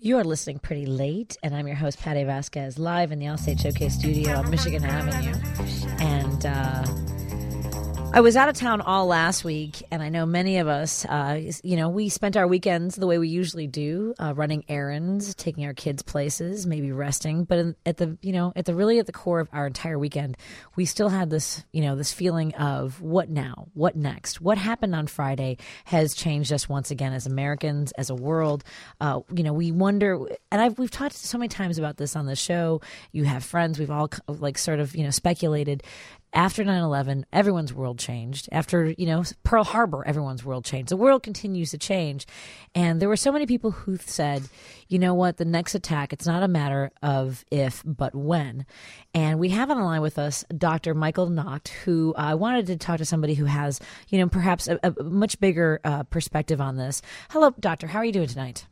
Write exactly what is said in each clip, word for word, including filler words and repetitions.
You are listening Pretty Late, and I'm your host, Patty Vasquez, live in the Allstate Showcase studio on Michigan Avenue. And uh, I was out of town all last week, and I know many of us, uh, you know, we spent our weekends the way we usually do, uh, running errands, taking our kids places, maybe resting. But in, at the, you know, at the really at the core of our entire weekend, we still had this, you know, this feeling of what now, what next, what happened on Friday has changed us once again as Americans, as a world. Uh, you know, we wonder, and I've we've talked so many times about this on the show. You have friends, we've all like sort of, you know, speculated. After nine eleven, everyone's world changed. After, you know, Pearl Harbor, everyone's world changed. The world continues to change. And there were so many people who said, you know what, the next attack, it's not a matter of if, but when. And we have on the line with us Doctor Michael Nacht, who I uh, wanted to talk to somebody who has, you know, perhaps a, a much bigger uh, perspective on this. Hello, Doctor. How are you doing tonight?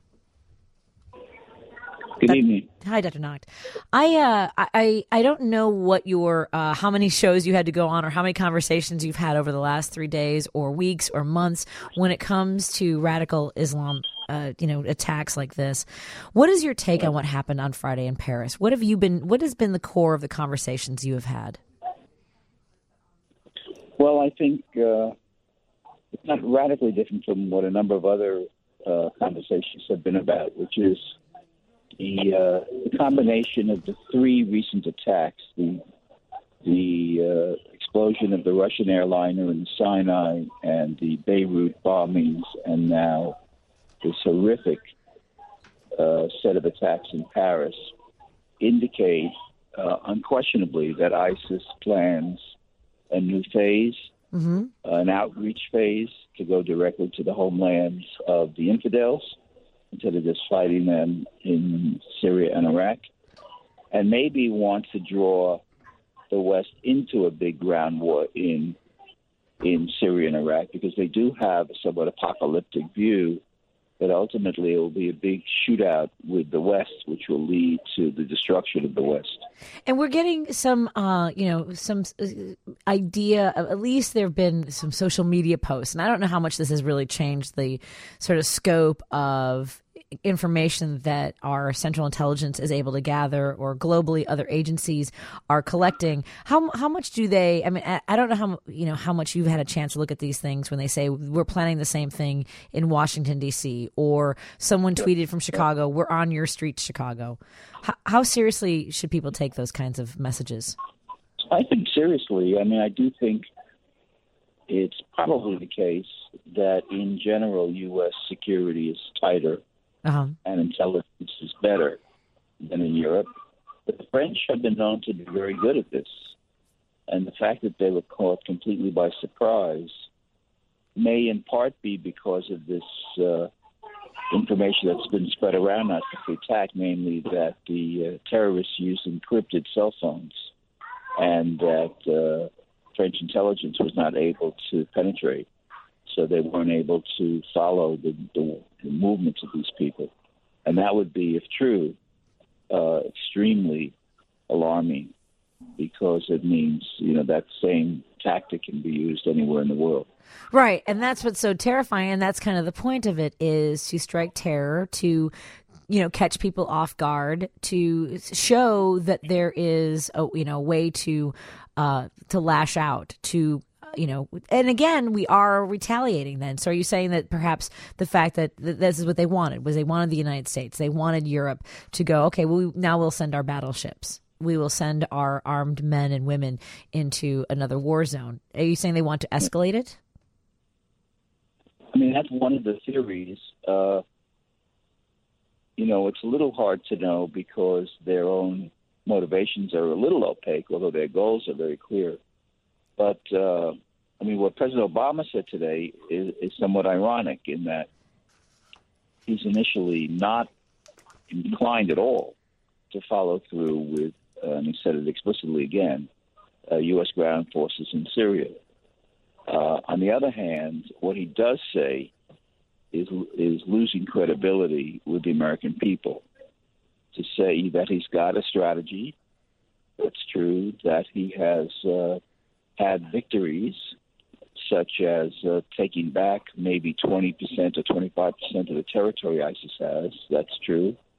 Good evening. Hi, Doctor Nacht. I uh, I I don't know what your uh, how many shows you had to go on, or how many conversations you've had over the last three days, or weeks, or months when it comes to radical Islam, uh, you know, attacks like this. What is your take on what happened on Friday in Paris? What have you been? What has been the core of the conversations you have had? Well, I think uh, it's not radically different from what a number of other uh, conversations have been about, which is The, uh, the combination of the three recent attacks, the the uh, explosion of the Russian airliner in Sinai and the Beirut bombings, and now this horrific uh, set of attacks in Paris, indicate uh, unquestionably that ISIS plans a new phase, mm-hmm. uh, an outreach phase to go directly to the homelands of the infidels, instead of just fighting them in Syria and Iraq, and maybe want to draw the West into a big ground war in in Syria and Iraq, because they do have a somewhat apocalyptic view that ultimately it will be a big shootout with the West, which will lead to the destruction of the West. And we're getting some, uh, you know, some idea of, at least there have been some social media posts, and I don't know how much this has really changed the sort of scope of information that our Central Intelligence is able to gather, or globally other agencies are collecting. How how much do they? I mean, I, I don't know how you know how much you've had a chance to look at these things when they say we're planning the same thing in Washington D C, or someone tweeted from Chicago, "We're on your street, Chicago." How, how seriously should people take those kinds of messages? I think seriously. I mean, I do think it's probably the case that in general, U S security is tighter. Uh-huh. And intelligence is better than in Europe. But the French have been known to be very good at this. And the fact that they were caught completely by surprise may in part be because of this uh, information that's been spread around after the attack, namely that the uh, terrorists used encrypted cell phones, and that uh, French intelligence was not able to penetrate. So they weren't able to follow the, the, the movements of these people. And that would be, if true, uh, extremely alarming, because it means, you know, that same tactic can be used anywhere in the world. Right. And that's what's so terrifying. And that's kind of the point of it, is to strike terror, to, you know, catch people off guard, to show that there is a, you know, way to, uh, to lash out, to, you know, and again, we are retaliating then. So are you saying that perhaps the fact that th- this is what they wanted, was they wanted the United States, they wanted Europe to go, okay, well, we, now we'll send our battleships. We will send our armed men and women into another war zone. Are you saying they want to escalate it? I mean, that's one of the theories. Uh, you know, it's a little hard to know because their own motivations are a little opaque, although their goals are very clear. But, uh, I mean, what President Obama said today is, is somewhat ironic, in that he's initially not inclined at all to follow through with, uh, and he said it explicitly again, uh, U S ground forces in Syria. Uh, on the other hand, what he does say is, is losing credibility with the American people, to say that he's got a strategy. That's true, that he has uh, had victories, such as uh, taking back maybe twenty percent or twenty-five percent of the territory ISIS has. That's true.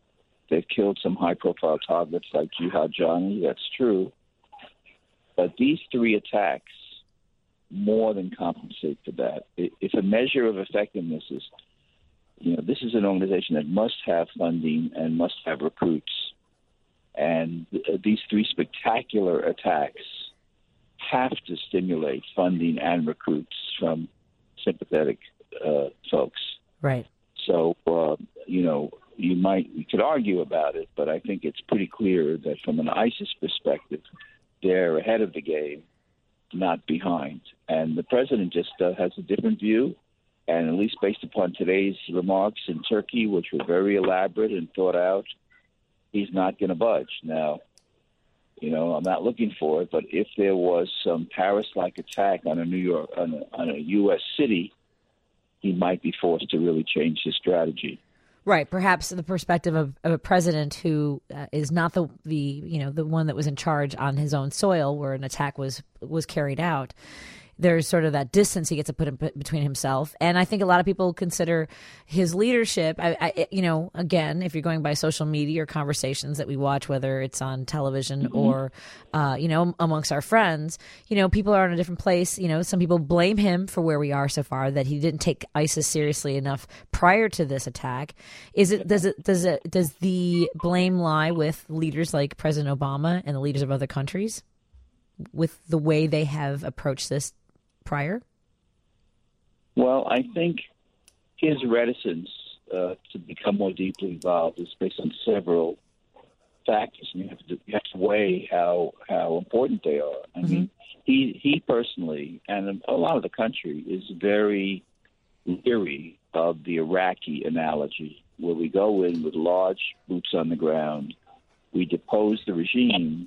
They've killed some high-profile targets like Jihad Johnny. That's true. But these three attacks more than compensate for that. If a measure of effectiveness is, you know, this is an organization that must have funding and must have recruits. And these three spectacular attacks have to stimulate funding and recruits from sympathetic uh, folks. Right. So, uh, you know, you might, you could argue about it, but I think it's pretty clear that from an ISIS perspective, they're ahead of the game, not behind. And the president just uh, has a different view. And at least based upon today's remarks in Turkey, which were very elaborate and thought out, he's not going to budge. Now, you know, I'm not looking for it, but if there was some Paris-like attack on a New York, on a, on a U S city, he might be forced to really change his strategy. Right, perhaps the perspective of, of a president who uh, is not the the you know the one that was in charge on his own soil where an attack was was carried out. There's sort of that distance he gets to put in between himself, and I think a lot of people consider his leadership. I, I, you know, again, if you're going by social media or conversations that we watch, whether it's on television mm-hmm. or, uh, you know, amongst our friends, you know, people are in a different place. You know, some people blame him for where we are so far, that he didn't take ISIS seriously enough prior to this attack. Is it does it does it does the blame lie with leaders like President Obama and the leaders of other countries, with the way they have approached this prior? Well, I think his reticence uh, to become more deeply involved is based on several factors. You have to, you have to weigh how how important they are. I mm-hmm. mean, he he personally and a lot of the country is very leery of the Iraqi analogy, where we go in with large boots on the ground, we depose the regime,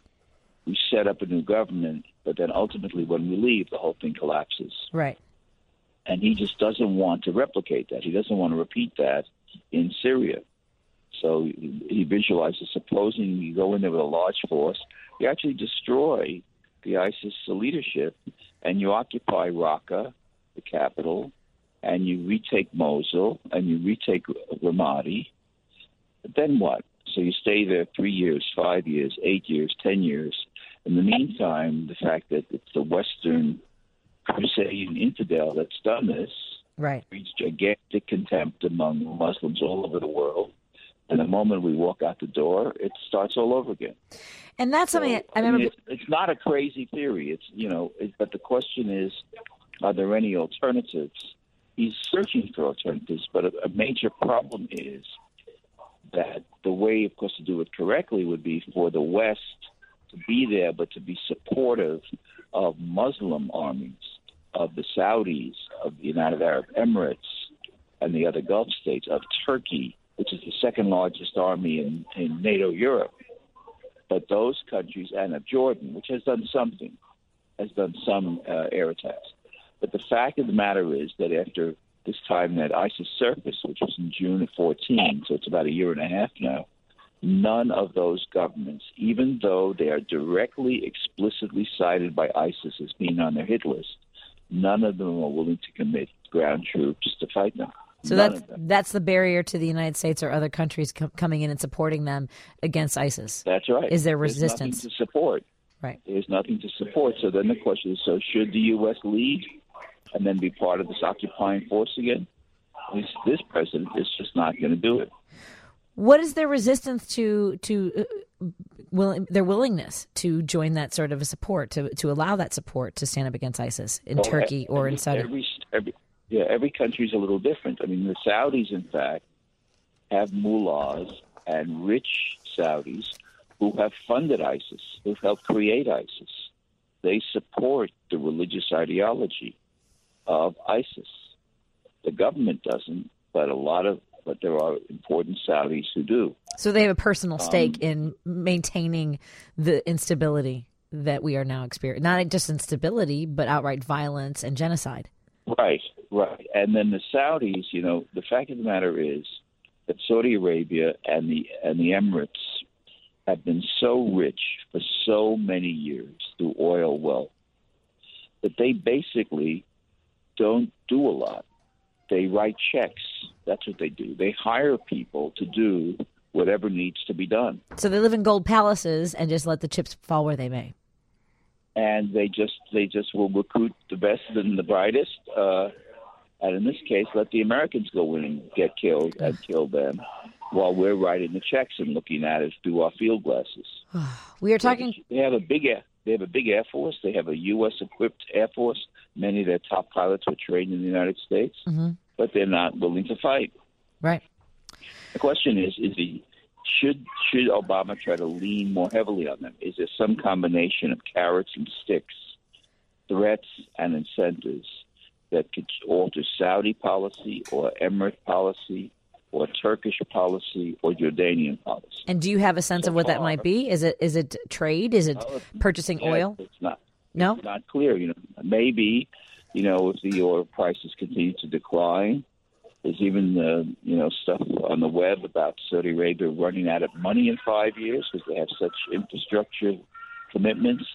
we set up a new government, but then ultimately when we leave, the whole thing collapses. Right. And he just doesn't want to replicate that. He doesn't want to repeat that in Syria. So he visualizes, supposing you go in there with a large force, you actually destroy the ISIS leadership, and you occupy Raqqa, the capital, and you retake Mosul, and you retake Ramadi. But then what? So you stay there three years, five years, eight years, ten years. In the meantime, the fact that it's the Western Crusade infidel that's done this right. breeds gigantic contempt among Muslims all over the world. And the moment we walk out the door, it starts all over again. And that's so, something I remember. I mean, it's, it's not a crazy theory. It's you know, it, but the question is, are there any alternatives? He's searching for alternatives, but a, a major problem is that the way, of course, to do it correctly would be for the West to be there, but to be supportive of Muslim armies, of the Saudis, of the United Arab Emirates, and the other Gulf states, of Turkey, which is the second largest army in, in NATO Europe. But those countries, and of Jordan, which has done something, has done some uh, air attacks. But the fact of the matter is that after this time that ISIS surfaced, which was in June of fourteen, so it's about a year and a half now, none of those governments, even though they are directly, explicitly cited by ISIS as being on their hit list, none of them are willing to commit ground troops to fight them. So none that's that's the barrier to the United States or other countries com- coming in and supporting them against ISIS. That's right. Is there There's resistance? nothing to support. Right. There's nothing to support. So then the question is, so should the U S lead and then be part of this occupying force again? This, this president is just not going to do it. What is their resistance to to uh, will, their willingness to join that sort of a support, to to allow that support to stand up against ISIS in well, Turkey or every, in Saudi? Every, every, yeah, every country is a little different. I mean, the Saudis, in fact, have mullahs and rich Saudis who have funded ISIS, who've helped create ISIS. They support the religious ideology of ISIS. The government doesn't, but a lot of, but there are important Saudis who do. So they have a personal stake um, in maintaining the instability that we are now experiencing. Not just instability, but outright violence and genocide. Right, right. And then the Saudis, you know, the fact of the matter is that Saudi Arabia and the and the Emirates have been so rich for so many years through oil wealth that they basically don't do a lot. They write checks. That's what they do. They hire people to do whatever needs to be done. So they live in gold palaces and just let the chips fall where they may. And they just they just will recruit the best and the brightest. Uh, and in this case, let the Americans go in and get killed and kill them, while we're writing the checks and looking at it through our field glasses. We are talking. They have a big air. They have a big air force. They have a U S equipped air force. Many of their top pilots were trained in the United States, mm-hmm. but they're not willing to fight. Right. The question is: Is he should should Obama try to lean more heavily on them? Is there some combination of carrots and sticks, threats and incentives that could alter Saudi policy or Emirate policy, or Turkish policy, or Jordanian policy? And do you have a sense so of what far, that might be? Is it is it trade? Is it uh, purchasing yeah, oil? It's not. No, it's not clear. You know, maybe you know if the oil prices continue to decline. There's even uh, you know stuff on the web about Saudi Arabia running out of money in five years because they have such infrastructure commitments.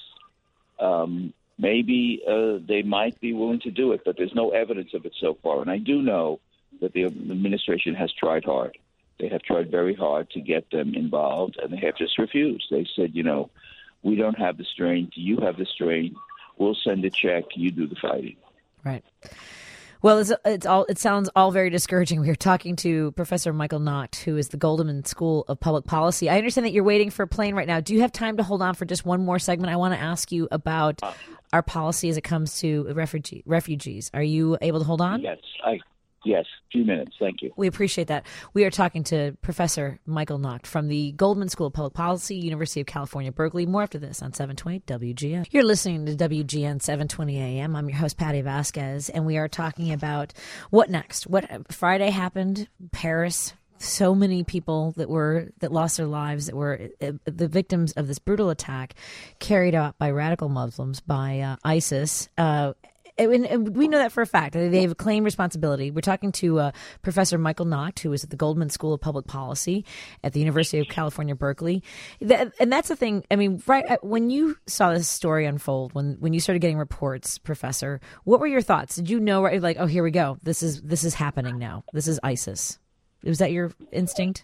Um, maybe uh, they might be willing to do it, but there's no evidence of it so far. And I do know that the administration has tried hard. They have tried very hard to get them involved, and they have just refused. They said, you know, we don't have the strength. You have the strength. We'll send a check. You do the fighting. Right. Well, it's, it's all. It sounds all very discouraging. We are talking to Professor Michael Nacht, who is the Goldman School of Public Policy. I understand that you're waiting for a plane right now. Do you have time to hold on for just one more segment? I want to ask you about our policy as it comes to refugee, refugees. Are you able to hold on? Yes, I. Yes, a few minutes. Thank you. We appreciate that. We are talking to Professor Michael Nacht from the Goldman School of Public Policy, University of California, Berkeley. More after this on seven twenty W G N. You're listening to W G N seven twenty A M. I'm your host, Patty Vasquez, and we are talking about what next. What Friday happened, Paris. So many people that were that lost their lives, that were uh, the victims of this brutal attack carried out by radical Muslims, by uh, ISIS. Uh, And we know that for a fact. They've claimed responsibility. We're talking to uh, Professor Michael Nacht, who is at the Goldman School of Public Policy at the University of California, Berkeley. And that's the thing. I mean, right when you saw this story unfold, when when you started getting reports, Professor, what were your thoughts? Did you know, right, like, oh, here we go. This is this is happening now. This is ISIS. Was that your instinct?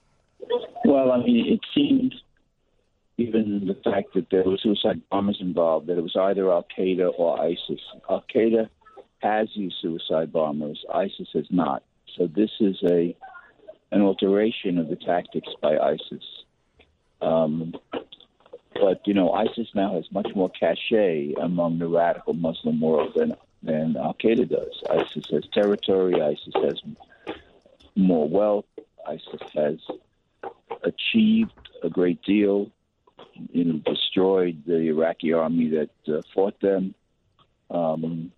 Well, I mean, it seemed, even the fact that there were suicide bombers involved, that it was either Al-Qaeda or ISIS. Al-Qaeda has used suicide bombers. ISIS has not. So this is a an alteration of the tactics by ISIS. Um, but, you know, ISIS now has much more cachet among the radical Muslim world than, than Al-Qaeda does. ISIS has territory. ISIS has more wealth. ISIS has achieved a great deal. You know, destroyed the Iraqi army that uh, fought them, um,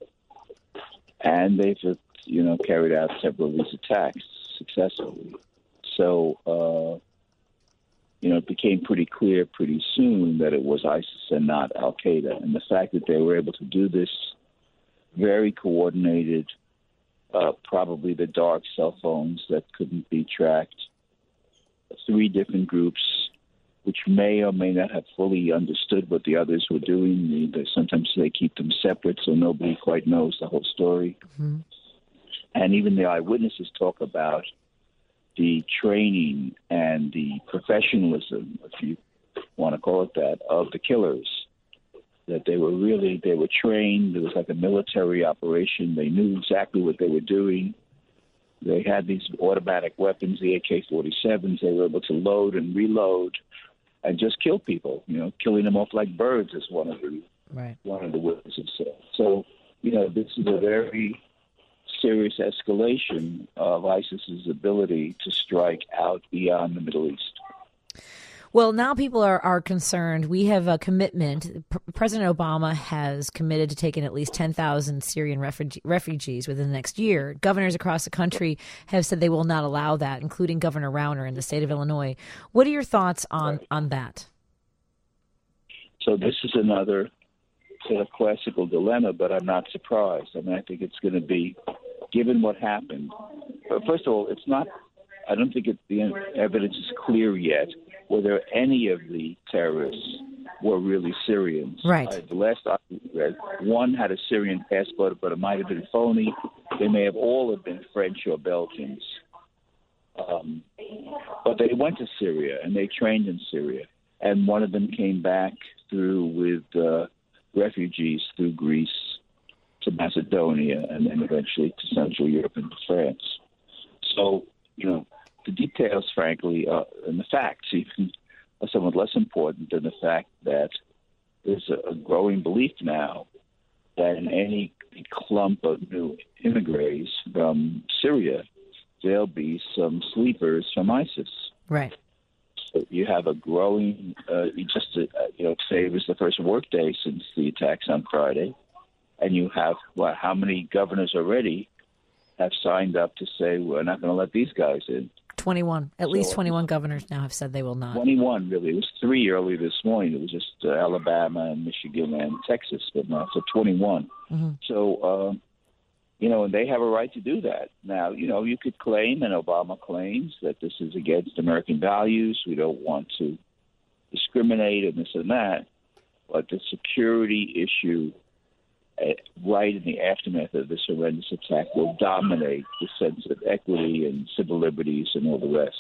and they've, uh, you know, carried out several of these attacks successfully. So, uh, you know, it became pretty clear pretty soon that it was ISIS and not Al-Qaeda. And the fact that they were able to do this very coordinated, uh, probably the dark cell phones that couldn't be tracked, three different groups, which may or may not have fully understood what the others were doing. They, sometimes they keep them separate so nobody quite knows the whole story. Mm-hmm. And even the eyewitnesses talk about the training and the professionalism, if you want to call it that, of the killers. That they were really, they were trained. It was like a military operation. They knew exactly what they were doing. They had these automatic weapons, the A K forty-sevens. They were able to load and reload and just kill people, you know, killing them off like birds, as one of the right. one of the witnesses said. So, you know, this is a very serious escalation of ISIS's ability to strike out beyond the Middle East. Well, now people are, are concerned. We have a commitment. P- President Obama has committed to taking at least ten thousand Syrian refuge- refugees within the next year. Governors across the country have said they will not allow that, including Governor Rauner in the state of Illinois. What are your thoughts on, right. on that? So this is another sort of classical dilemma, but I'm not surprised. I mean, I think it's going to be, given what happened. But first of all, it's not, I don't think it, the evidence is clear yet whether any of the terrorists were really Syrians. Right. Uh, the last I read, one had a Syrian passport, but it might have been phony. They may have all have been French or Belgians. Um, but they went to Syria and they trained in Syria. And one of them came back through with uh, refugees through Greece to Macedonia and then eventually to Central Europe and to France. So, you know, the details, frankly, uh, and the facts even are somewhat less important than the fact that there's a, a growing belief now that in any clump of new immigrants from Syria, there'll be some sleepers from ISIS. Right. So you have a growing, uh, just, uh, you know, today was the first work day since the attacks on Friday. And you have, well, how many governors already have signed up to say, we're not going to let these guys in? twenty-one. At so, least twenty-one governors now have said they will not. twenty-one, really. It was three early this morning. It was just uh, Alabama and Michigan and Texas, but not so twenty-one. Mm-hmm. So, um, you know, and they have a right to do that. Now, you know, you could claim, and Obama claims, that this is against American values. We don't want to discriminate and this and that. But the security issue uh, right in the aftermath of this horrendous attack will dominate the sense of equity and civil liberties and all the rest.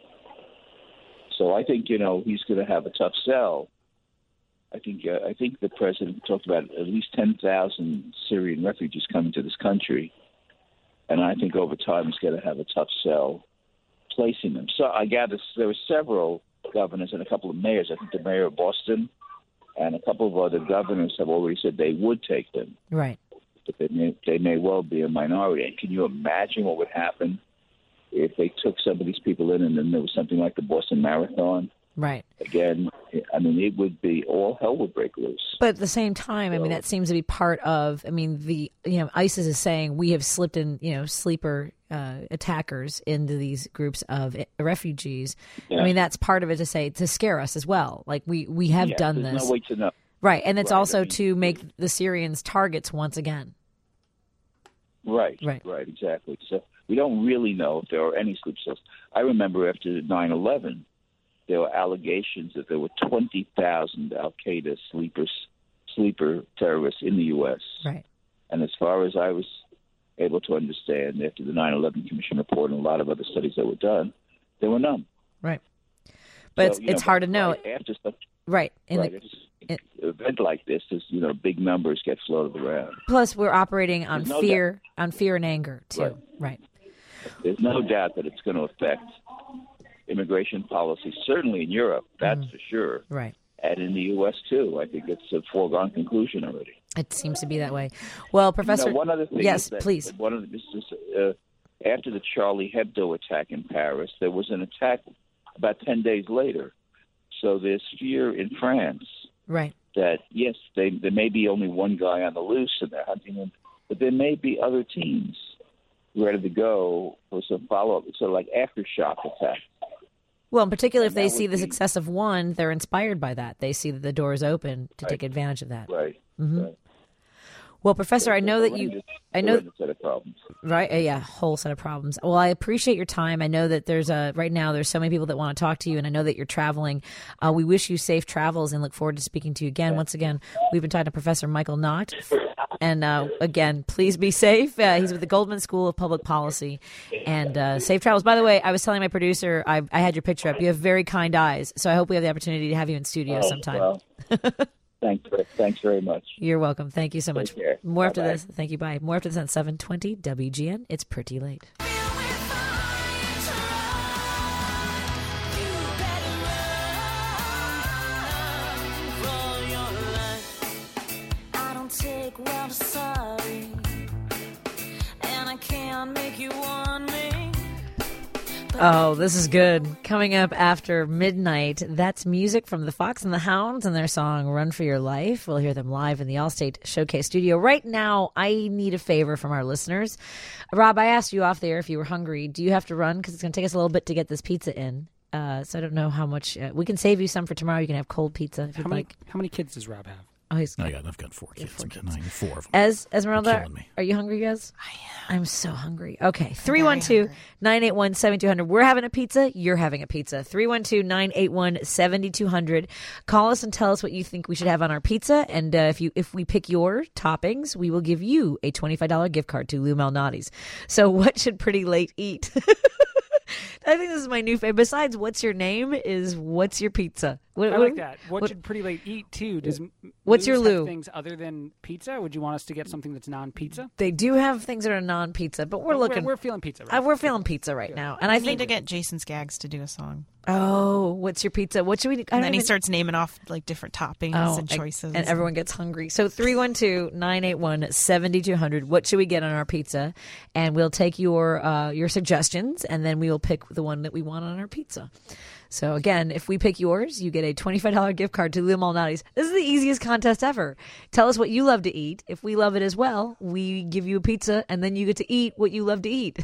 So I think, you know, he's going to have a tough sell. I think uh, I think the president talked about at least ten thousand Syrian refugees coming to this country, and I think over time he's going to have a tough sell placing them. So I gather there were several governors and a couple of mayors. I think the mayor of Boston and a couple of other governors have already said they would take them. Right. But they may, they may well be a minority. And can you imagine what would happen if they took some of these people in and then there was something like the Boston Marathon? Right. Again, I mean, it would be, all hell would break loose. But at the same time, so, I mean, that seems to be part of, I mean, the, you know, ISIS is saying we have slipped in, you know, sleeper uh, attackers into these groups of refugees. Yeah. I mean, that's part of it to say, to scare us as well. Like, we, we have yeah, done there's this. No way to know. Right. And it's right. also I mean, to make the Syrians targets once again. Right, right, right, exactly. So we don't really know if there are any sleep cells. I remember after nine eleven, there were allegations that there were twenty thousand Al-Qaeda sleepers, sleeper terrorists in the U S Right. And as far as I was able to understand, after the nine eleven Commission report and a lot of other studies that were done, there were none. Right. But so, it's, you know, it's hard to know. Right after stuff, right. In right. The, An event like this, is, you know, big numbers get floated around. Plus, we're operating on no fear, doubt. on fear and anger too. Right. right. There's no doubt that it's going to affect immigration policy, certainly in Europe, that's mm. for sure. Right. And in the U S too. I think it's a foregone conclusion already. It seems to be that way. Well, Professor, you know, one other thing yes, is that, please. One of the, this is, uh, after the Charlie Hebdo attack in Paris, there was an attack about ten days later. So there's fear in France. Right. That, yes, they, there may be only one guy on the loose and they're hunting him, but there may be other teams ready to go for some follow-up, so like aftershock attack. Well, in particular, if and they see the be, success of one, they're inspired by that. They see that the door is open to right. take advantage of that. Right. Mm-hmm. right. Well, Professor, I know that you, I know, set of problems. right? Uh, yeah, whole set of problems. Well, I appreciate your time. I know that there's a right now. There's so many people that want to talk to you, and I know that you're traveling. Uh, we wish you safe travels and look forward to speaking to you again. Once again, we've been talking to Professor Michael Knott, and uh, again, please be safe. Uh, he's with the Goldman School of Public Policy, and uh, safe travels. By the way, I was telling my producer, I, I had your picture up. You have very kind eyes, so I hope we have the opportunity to have you in studio oh, sometime. Well. Thanks, thanks very much. You're welcome. Thank you so much. Take care. More Bye-bye. after this. Thank you. Bye. More after this on seven twenty W G N. It's pretty late. I don't take well to sorry, and I can't make you want me. Oh, this is good. Coming up after midnight, that's music from the Fox and the Hounds and their song Run for Your Life. We'll hear them live in the Allstate Showcase studio. Right now, I need a favor from our listeners. Rob, I asked you off there if you were hungry. Do you have to run? Because it's going to take us a little bit to get this pizza in. Uh, so I don't know how much. Uh, we can save you some for tomorrow. You can have cold pizza if how you'd many, like. How many kids does Rob have? Oh, he's, I got, I've got four kids. four I'm kids. Nine, four of them. Ez, Esmeralda, me. are you hungry, guys? I am. I'm so hungry. Okay, three one two, nine eight one, seven two zero zero. We're having a pizza. You're having a pizza. three one two, nine eight one, seven two zero zero. Call us and tell us what you think we should have on our pizza. And uh, if you if we pick your toppings, we will give you a twenty-five dollars gift card to Lou Malnati's. So what should Pretty Late eat? I think this is my new favorite. Besides, what's your name is what's your pizza? What, I what- like that. What, what- should Pretty Late eat too? Does What's your Lou's have Lou? things other than pizza? Would you want us to get something that's non-pizza? They do have things that are non-pizza, but we're We're- looking. We're, feeling pizza. Right? uh, we're feeling pizza right now, and I I need think. to get Jason Skaggs to do a song. Oh, what's your pizza? What should we? I And don't then he even- starts naming off like different toppings Oh, and choices. and everyone gets hungry. So three one two, nine eight one, seven two zero zero. What should we get on our pizza? And we'll take your uh, your suggestions, and then we will pick the one that we want on our pizza. So again, if we pick yours, you get a twenty-five dollars gift card to Lou Malnati's. This is the easiest contest ever. Tell us what you love to eat. If we love it as well, we give you a pizza, and then you get to eat what you love to eat.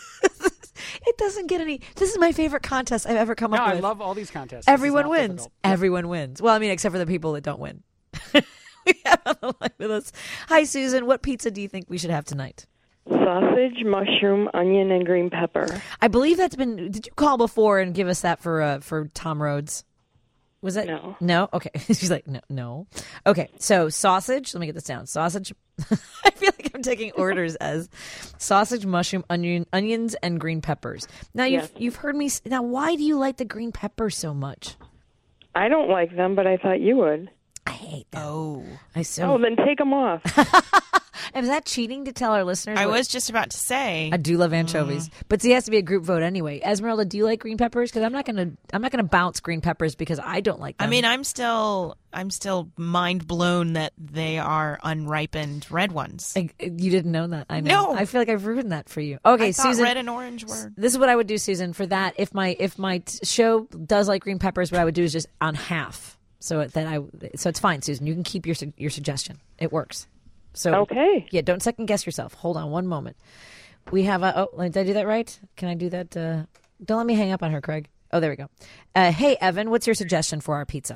It doesn't get any. This is my favorite contest I've ever come No, up I with. love all these contests. This is Everyone not wins. difficult. Everyone wins. Well, I mean, except for the people that don't win. We have on the line with us. Hi, Susan. What pizza do you think we should have tonight? Sausage, mushroom, onion, and green pepper. I believe that's been. Did you call before and give us that for uh, for Tom Rhodes? Was that No. No. Okay. She's like no, no. Okay. So sausage. Let me get this down. Sausage. I feel like I'm taking orders as sausage, mushroom, onion, onions, and green peppers. Now you've Yes. you've heard me. s- Now, why do you like the green peppers so much? I don't like them, but I thought you would. I hate them. Oh. I so. Oh, then take them off. Is that cheating to tell our listeners? I what- was just about to say. I do love anchovies, but see, it has to be a group vote anyway. Esmeralda, do you like green peppers? Because I'm not gonna, I'm not gonna bounce green peppers because I don't like them. I mean, I'm still, I'm still mind blown that they are unripened red ones. I- you didn't know that. I know. No. I feel like I've ruined that for you. Okay, I thought Susan. red and orange were. This is what I would do, Susan. For that, if my if my t- show does like green peppers, what I would do is just on half. So that I, so it's fine, Susan. You can keep your su- your suggestion. It works. So Okay. yeah, don't second guess yourself. Hold on one moment. We have a. Oh, did I do that right? Can I do that? Uh, don't let me hang up on her, Craig. Oh, there we go. Uh, hey, Evan, what's your suggestion for our pizza?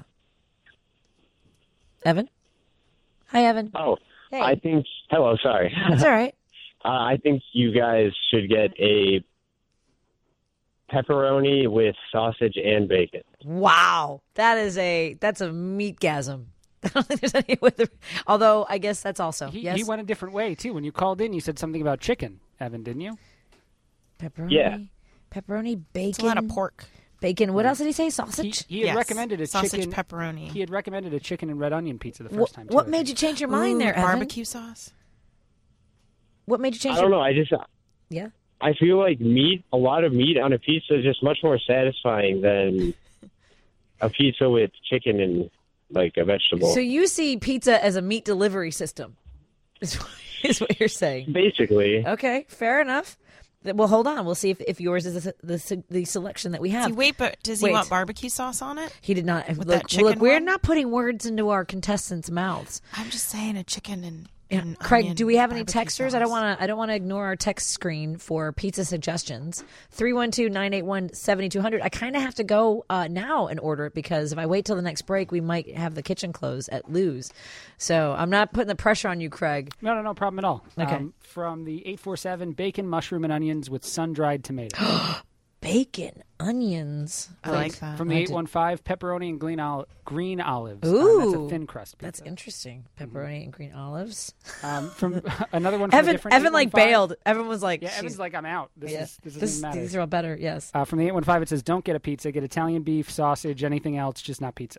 Evan. Hi, Evan. Oh, Hey. I think. Hello, sorry. It's all right. uh, I think you guys should get a pepperoni with sausage and bacon. Wow, that is a that's a meatgasm. I don't think there's any other. Although I guess that's also He, yes. he went a different way too. When you called in, you said something about chicken, Evan, didn't you? Pepperoni. Yeah. Pepperoni, bacon. It's a lot of pork. Bacon. What else did he say? He, Sausage. he had Yes. recommended a Sausage chicken pepperoni. He had recommended a chicken and red onion pizza the first What, time. Too, what I made think. you change your mind Ooh, there, Evan? barbecue sauce. What made you change I don't your know. I just. Yeah. I feel like meat. A lot of meat on a pizza is just much more satisfying than a pizza with chicken and like a vegetable. So you see pizza as a meat delivery system, is what, is what you're saying. Basically, Okay, fair enough. Th- Well, hold on. We'll see if, if yours is the, the the selection that we have. See, wait, but does Wait. he want barbecue sauce on it? He did not. With look, that chicken look, we're one? not putting words into our contestants' mouths. I'm just saying a chicken and, Yeah. and Craig, onion do we have any barbecue texters? I don't sauce. want to. I don't want to ignore our text screen for pizza suggestions. three one two, nine eight one, seven two zero zero. I kind of have to go uh, now and order it because if I wait till the next break, we might have the kitchen closed at Lou's. So I'm not putting the pressure on you, Craig. No, no, no problem at all. Okay. Um, from the eight four seven, bacon, mushroom, and onions with sun-dried tomatoes. Bacon, onions. I like that. From the I eight did- one five, pepperoni and green, ol- green olives. Um, Ooh. that's a thin crust pizza. That's interesting. Pepperoni and green olives. Um, from another one from a Evan, different Evan like eight one five. bailed. Evan was like, Yeah, she's- Evan's like, I'm out. This yeah, is this doesn't this- even matter. these are all better. Yes. Uh, from the eight one five, it says, don't get a pizza. Get Italian beef, sausage, anything else, just not pizza.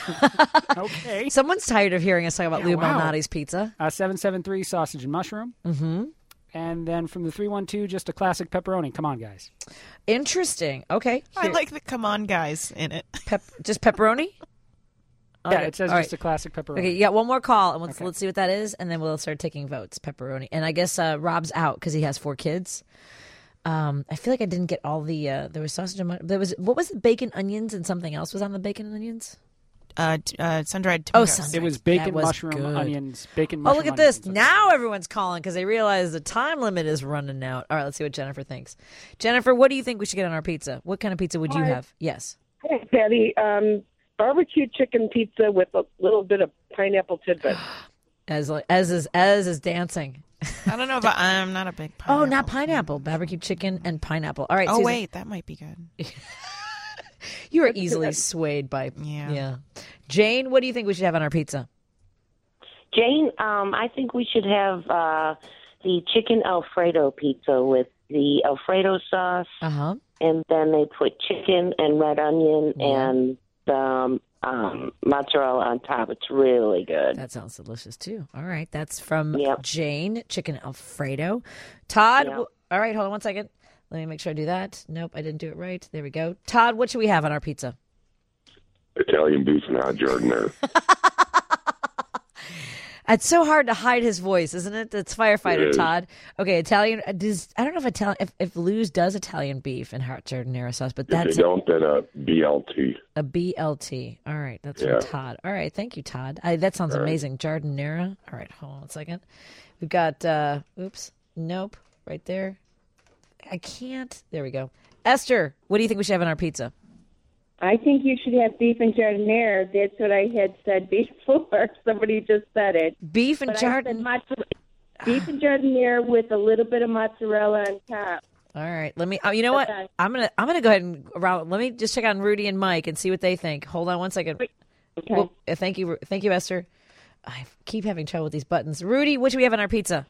Okay. Someone's tired of hearing us talk about Yeah, Lou wow. Malnati's pizza. Uh, seven seven three, sausage and mushroom. Mm-hmm. And then from the three one two, just a classic pepperoni. Come on, guys. Interesting. Okay. I Here- like the come on guys in it. pep- just pepperoni. Yeah, Okay, it says all just right. a classic pepperoni. Okay, you got one more call, and let's Okay. let's see what that is, and then we'll start taking votes. Pepperoni, and I guess uh, Rob's out because he has four kids. Um, I feel like I didn't get all the. Uh, there was sausage. And mu- there was what was the bacon, onions, and something else was on the bacon and onions. Uh, t- uh, sun-dried Oh, tomatoes. sun- It was That bacon, was mushroom, good. onions, bacon, Oh, mushroom, look at onions, this! and Now everyone's calling because they realize the time limit is running out. All right, let's see what Jennifer thinks. Jennifer, what do you think we should get on our pizza? What kind of pizza would you Hi. have? Yes. Hey, Patty. Um, barbecue chicken pizza with a little bit of pineapple tidbit. As as is as is dancing. I don't know, but I'm not a big Oh, pineapple. not pineapple. Barbecue chicken and pineapple. All right. Oh Susan. wait, that might be good. You are easily swayed by Yeah. yeah. Jane, what do you think we should have on our pizza? Jane, um, I think we should have uh, the chicken Alfredo pizza with the Alfredo sauce, Uh-huh. and then they put chicken and red onion Yeah. and um, um, mozzarella on top. It's really good. That sounds delicious, too. All right. That's from Yep. Jane, chicken Alfredo. Todd, Yep. w- all right, hold on one second. Let me make sure I do that. Nope, I didn't do it right. There we go. Todd, what should we have on our pizza? Italian beef and hot jardinere. It's so hard to hide his voice, isn't it? It's firefighter It is. Todd. Okay, Italian. uh, Does I don't know if Italian if, if Lou's does Italian beef and hot jardinera sauce, but If they that's don't, then a B L T. a B L T. All right, that's Yeah. from Todd. All right, thank you, Todd. I, that sounds All right. amazing. Jardinera. All right, hold on one second. We've got. uh Oops. Nope. Right there. I can't. There we go. Esther, what do you think we should have on our pizza? I think you should have beef and jardinere. That's what I had said before. Somebody just said it. Beef and But I said jardin. mozzarella- beef and jardinere with a little bit of mozzarella on top. All right, let me. Oh, you know what? Okay. I'm gonna. I'm gonna go ahead and around. Let me just check on Rudy and Mike and see what they think. Hold on one second. Okay. Well, uh, thank you, thank you, Esther. I keep having trouble with these buttons. Rudy, what should we have on our pizza?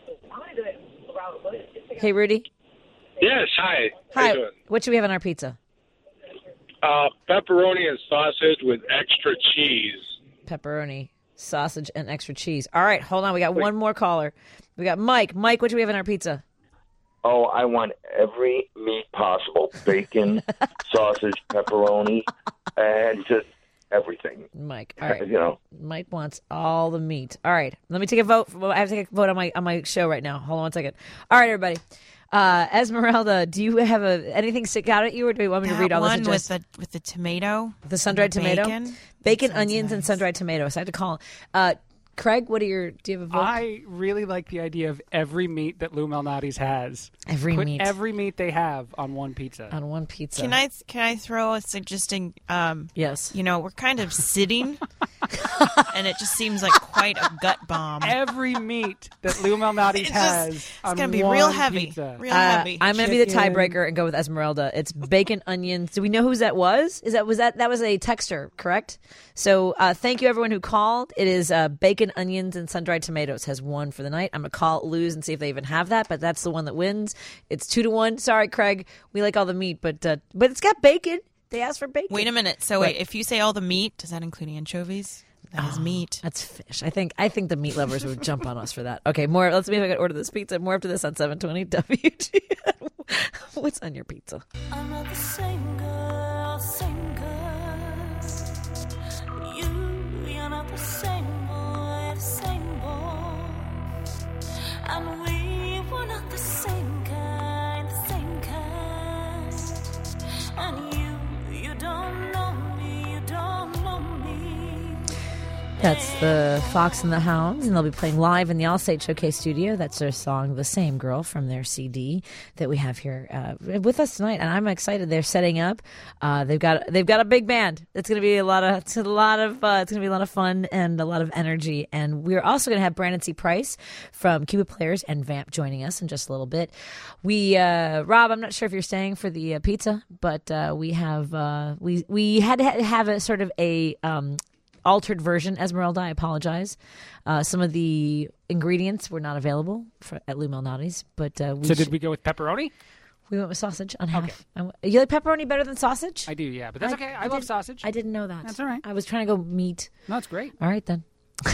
Hey, Rudy. Yes, hi. How Hi. you doing? What should we have on our pizza? Uh, pepperoni and sausage with extra cheese. Pepperoni, sausage, and extra cheese. All right, hold on. We got one more caller. We got Mike. Mike, what do we have on our pizza? Oh, I want every meat possible. Bacon, sausage, pepperoni, and just everything. Mike. All right. You know. Mike wants all the meat. All right. Let me take a vote. I have to take a vote on my on my show right now. Hold on one second. All right, everybody. Uh, Esmeralda, do you have a anything stick out at you, or do you want me to That read all one this? with the with the tomato, the sun-dried the tomato, bacon. bacon, onions, and sun-dried tomatoes. I had to call. Uh, Craig, what are your? Do you have a vote? I really like the idea of every meat that Lou Malnati's has. Every Put meat. every meat they have on one pizza. On one pizza. Can I can I throw a suggesting? Um, yes. You know, we're kind of sitting, and it just seems like quite a gut bomb. Every meat that Lou Malnati's It's has. just- on it's gonna be one real heavy. pizza. Real Uh, heavy. I'm going to be the Chicken. tiebreaker and go with Esmeralda. It's bacon, onions. Do we know whose that was? Is that was that that was a texter, correct? So uh, thank you everyone who called. It is uh, bacon, onions, and sun-dried tomatoes has won for the night. I'm gonna call Lou's and see if they even have that, but that's the one that wins. It's two to one. Sorry, Craig. We like all the meat, but uh, but it's got bacon. They asked for bacon. Wait a minute. So What? wait, if you say all the meat, does that include anchovies? That is meat. That's fish. I think I think the meat lovers would jump on us for that. Okay, more. Let's see if I can order this pizza. More after this on seven twenty W G N. What's on your pizza? I'm not the same girl, same girl. You, you're not the same boy, the same boy. And we were not the same kind, the same kind. And you, you don't know me, you don't know me. That's the Fox and the Hounds, and they'll be playing live in the Allstate Showcase studio. That's their song, "The Same Girl," from their C D that we have here uh, with us tonight. And I'm excited. They're setting up. Uh, they've got they've got a big band. It's going to be a lot of it's a lot of uh, it's going to be a lot of fun and a lot of energy. And we're also going to have Brandon C. Price from Cuba Players and Vamp joining us in just a little bit. We uh, Rob, I'm not sure if you're staying for the uh, pizza, but uh, we have uh, we we had to have a sort of a um, altered version. Esmeralda, I apologize. Uh, some of the ingredients were not available for, at Lou Malnati's, but uh, we So sh- did we go with pepperoni? we went with sausage on half. I w- you like pepperoni better than sausage? I do, yeah, but that's okay. I, love did- sausage. I didn't know that. That's all right. I was trying to go meat. No, it's great. All right then.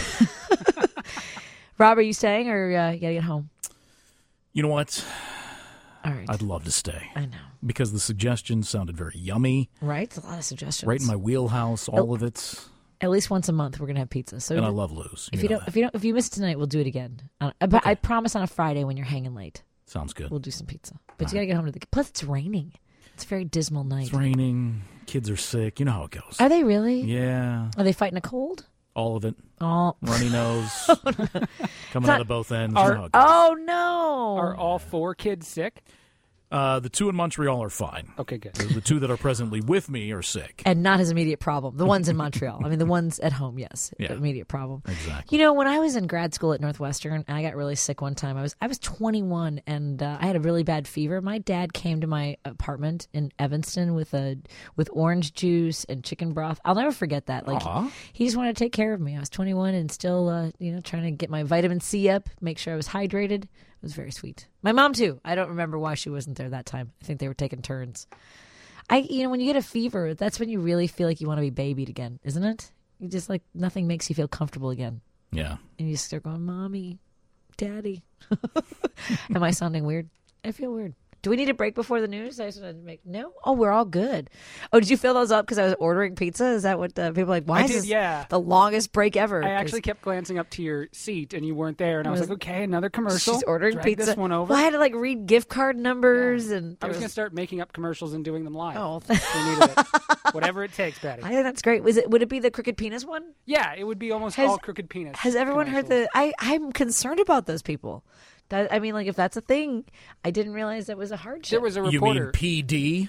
Rob, are you staying or uh, you gotta get home? You know what? All right. I'd love to stay. I know. Because the suggestions sounded very yummy. Right? It's a lot of suggestions. Right in my wheelhouse, all of it. At least once a month, we're gonna have pizza. So And I love Lou's. If You you know don't, if you don't, if you miss it tonight, we'll do it again. Uh, but I promise on a Friday when you're hanging late. Sounds good. We'll do some pizza. But you gotta get home to the. Plus, it's raining. It's a very dismal night. It's raining. Kids are sick. You know how it goes. Are they really? Yeah. Are they fighting a cold? All of it. Oh. Runny nose. Coming Not- out of both ends. Are- you know how it goes. Oh no! Are all four kids sick? Uh, the two in Montreal are fine. Okay, good. The, the two that are presently with me are sick. And not his immediate problem. The ones in Montreal. I mean, the ones at home, yes. Yeah. Immediate problem. Exactly. You know, when I was in grad school at Northwestern, and I got really sick one time. I was I was twenty-one, and uh, I had a really bad fever. My dad came to my apartment in Evanston with a with orange juice and chicken broth. I'll never forget that. Like Aw. he just wanted to take care of me. I was twenty-one and still, uh, you know, trying to get my vitamin C up, make sure I was hydrated. It was very sweet. My mom too. I don't remember why she wasn't there that time. I think they were taking turns. I, you know, when you get a fever, that's when you really feel like you want to be babied again, isn't it? You just like nothing makes you feel comfortable again. Yeah. And you start going, Mommy, Daddy. Am I sounding weird? I feel weird. Do we need a break before the news? I just wanted to make no. Oh, we're all good. Oh, did you fill those up because I was ordering pizza? Is that what uh, people are like? Why I is did, this yeah. the longest break ever? I actually kept glancing up to your seat, and you weren't there, and I was, was- like, okay, another commercial. She's ordering Drag pizza. this one over. Well, I had to like read gift card numbers, and I there was going to start making up commercials and doing them live. Oh, we needed it. Whatever it takes, Patty. I think that's great. Was it? Would it be the crooked penis one? Yeah, it would be almost Has- all crooked penis. Has everyone heard the? I I'm concerned about those people. That I mean, like if that's a thing, I didn't realize that was a hardship. There was a You reporter. mean P D?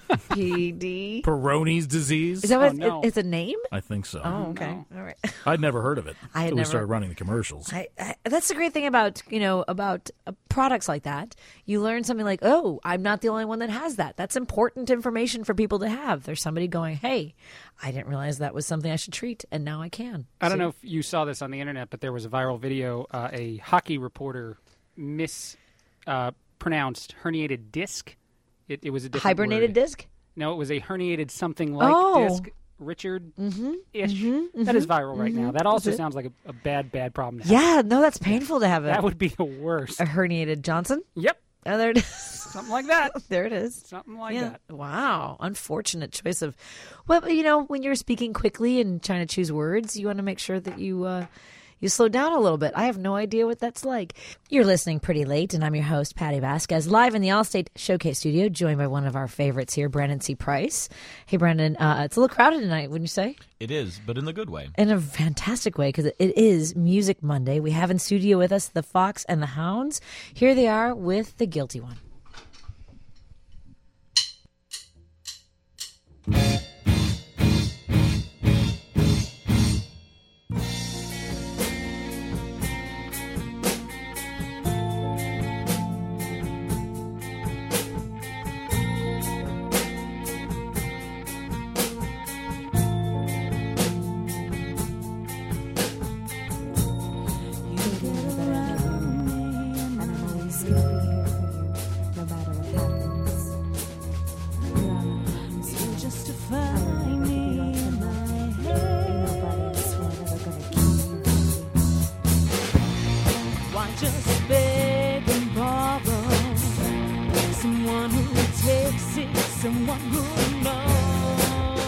P D. Peyronie's disease? Is that what Oh, no. it's a name? I think so. Oh, okay. All right. I'd never heard of it I had until we never- started running the commercials. I, I, that's the great thing about you know about uh, products like that. You learn something like, oh, I'm not the only one that has that. That's important information for people to have. There's somebody going, hey, I didn't realize that was something I should treat, and now I can. I don't So- know if you saw this on the internet, but there was a viral video. Uh, a hockey reporter mispronounced uh, pronounced herniated disc. It, it was a different Hibernated word. disc? No, it was a herniated something like Oh. disc. Richard Mm-hmm. ish. Mhm, That is mhm, viral right now. mhm. That also That's it. sounds like a, a bad, bad problem to have. Yeah, no, that's painful to have a, That would be the worst. a herniated Johnson. Yep. Oh, there it is. Something like that. There it is. Something like Yeah. that. Wow. Unfortunate choice of. Well, you know, when you're speaking quickly and trying to choose words, you want to make sure that you uh, you slow down a little bit. I have no idea what that's like. You're listening Pretty Late, and I'm your host, Patty Vasquez, live in the Allstate Showcase studio, joined by one of our favorites here, Brandon C. Price. Hey, Brandon, uh, it's a little crowded tonight, wouldn't you say? It is, but in the good way. In a fantastic way, because it is Music Monday. We have in studio with us the Fox and the Hounds. Here they are with The Guilty One. Just beg and borrow someone who takes it, someone who knows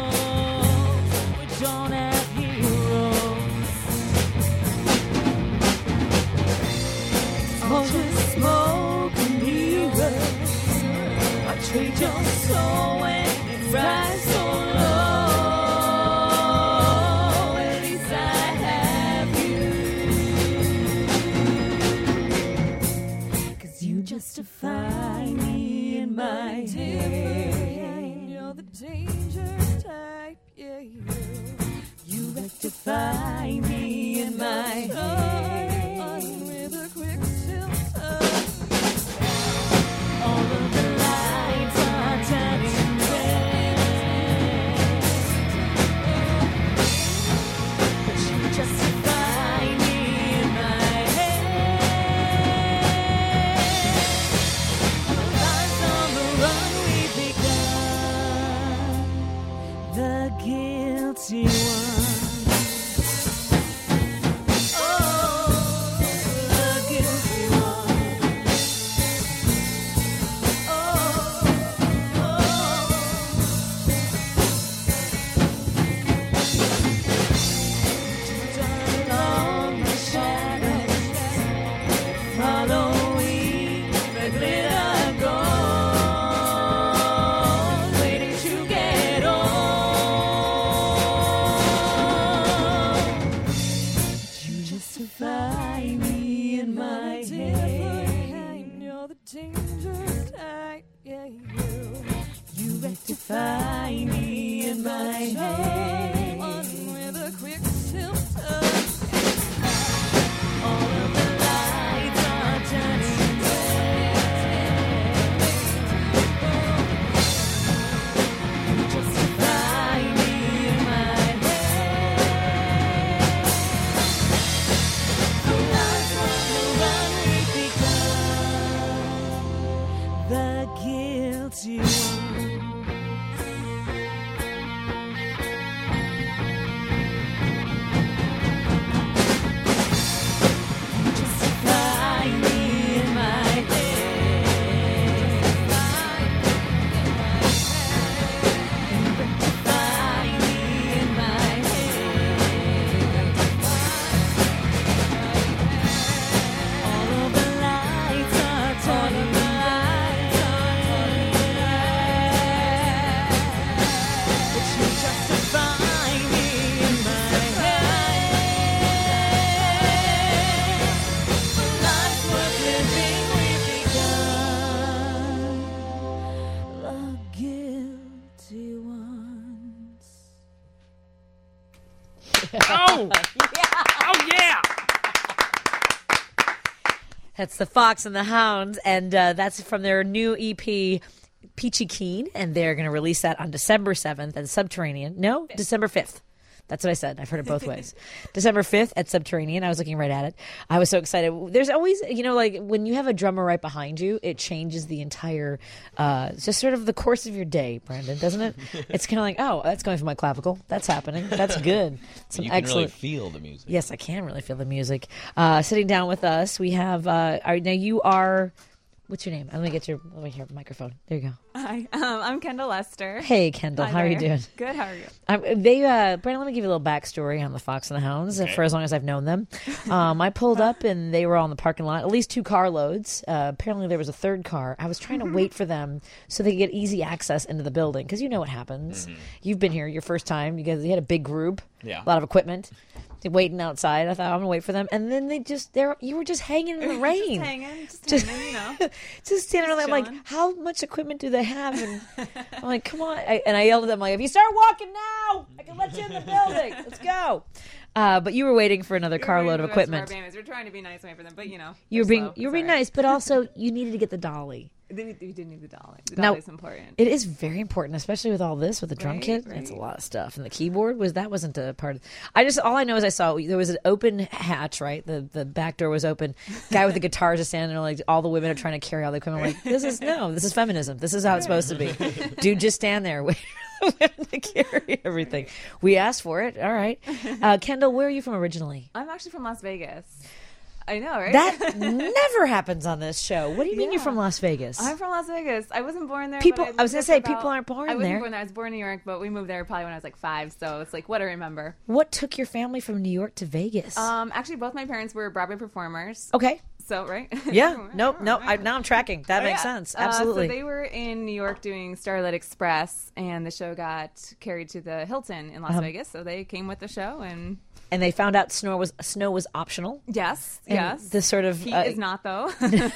we don't have heroes. All this smoke and mirrors, I trade your soul when it rise so low. At least I have you. You justify me in my head. You're the dangerous type, yeah, yeah. You rectify me in my head. With a quick filter. All of the lights are turning red. But you justify me in my head. The guilty one. Oh, the guilty one. Oh, oh. Along the shadows, following the glitter gold, waiting to get on. Oh! Oh, yeah! That's the Fox and the Hounds, and uh, that's from their new E P, Peachy Keen, and they're going to release that on December seventh at Subterranean. No, December fifth. That's what I said. I've heard it both ways. December fifth at Subterranean. I was looking right at it. I was so excited. There's always, you know, like when you have a drummer right behind you, it changes the entire, uh, just sort of the course of your day, Brandon, doesn't it? It's kind of like, oh, that's going for my clavicle. That's happening. That's good. Some you can excellent. really feel the music. Yes, I can really feel the music. Uh, sitting down with us, we have, uh, are, now you are, what's your name? Let me get your, let me hear the microphone. There you go. Hi, um, I'm Kendall Lester. Hey, Kendall. Hi How are you there. doing? Good. How are you? Um, they, uh, Brandon, let me give you a little backstory on the Fox and the Hounds Okay. for as long as I've known them. Um, I pulled up and they were all in the parking lot, at least two carloads. Uh, apparently there was a third car. I was trying to wait for them so they could get easy access into the building because you know what happens. Mm-hmm. You've been here your first time. You guys, you had a big group, Yeah. a lot of equipment. They're waiting outside. I thought I'm gonna wait for them, and then they just they're you were just hanging in the rain, Just hanging, just, Just- hanging, you know. just standing Just there. I'm like, chilling. how much equipment do they have? And I'm like, come on! I, and I yelled at them like, if you start walking now, I can let you in the building. Let's go. Uh, but you were waiting for another We were carload waiting of for the rest equipment. our bandmates. We're trying to be nice and wait for them, but you know, You were they're being slow. you were being Sorry. nice, but also you needed to get the dolly. We we did need the dolly. The Now, dolly's important. It is very important, especially with all this with the drum Right, kit. right. It's a lot of stuff, and the keyboard was that wasn't a part of. I just all I know is I saw there was an open hatch, right? The the back door was open. Guy with the guitar just standing there, like all the women are trying to carry all the equipment. I'm like, this is no, this is feminism. This is how it's supposed to be. Dude, just stand there, wait for the women to carry everything. We asked for it. All right, uh, Kendall, where are you from originally? I'm actually from Las Vegas. I know, right? That never happens on this show. What do you mean you're Yeah. from Las Vegas? I'm from Las Vegas. I wasn't born there. People- but I was gonna lived say, there people about- aren't born I wasn't there. born there. I was born in New York, but we moved there probably when I was like five. So it's like what I remember. What took your family from New York to Vegas? Um, actually, both my parents were Broadway performers. Okay. So right. Yeah. Nope. Nope. I, now I'm tracking. That Oh, makes yeah. sense. Uh, Absolutely. so they were in New York doing Starlight Express, and the show got carried to the Hilton in Las Um, Vegas. So they came with the show, and and they found out snow was snow was optional. yes, And yes, the sort of heat uh, is not though.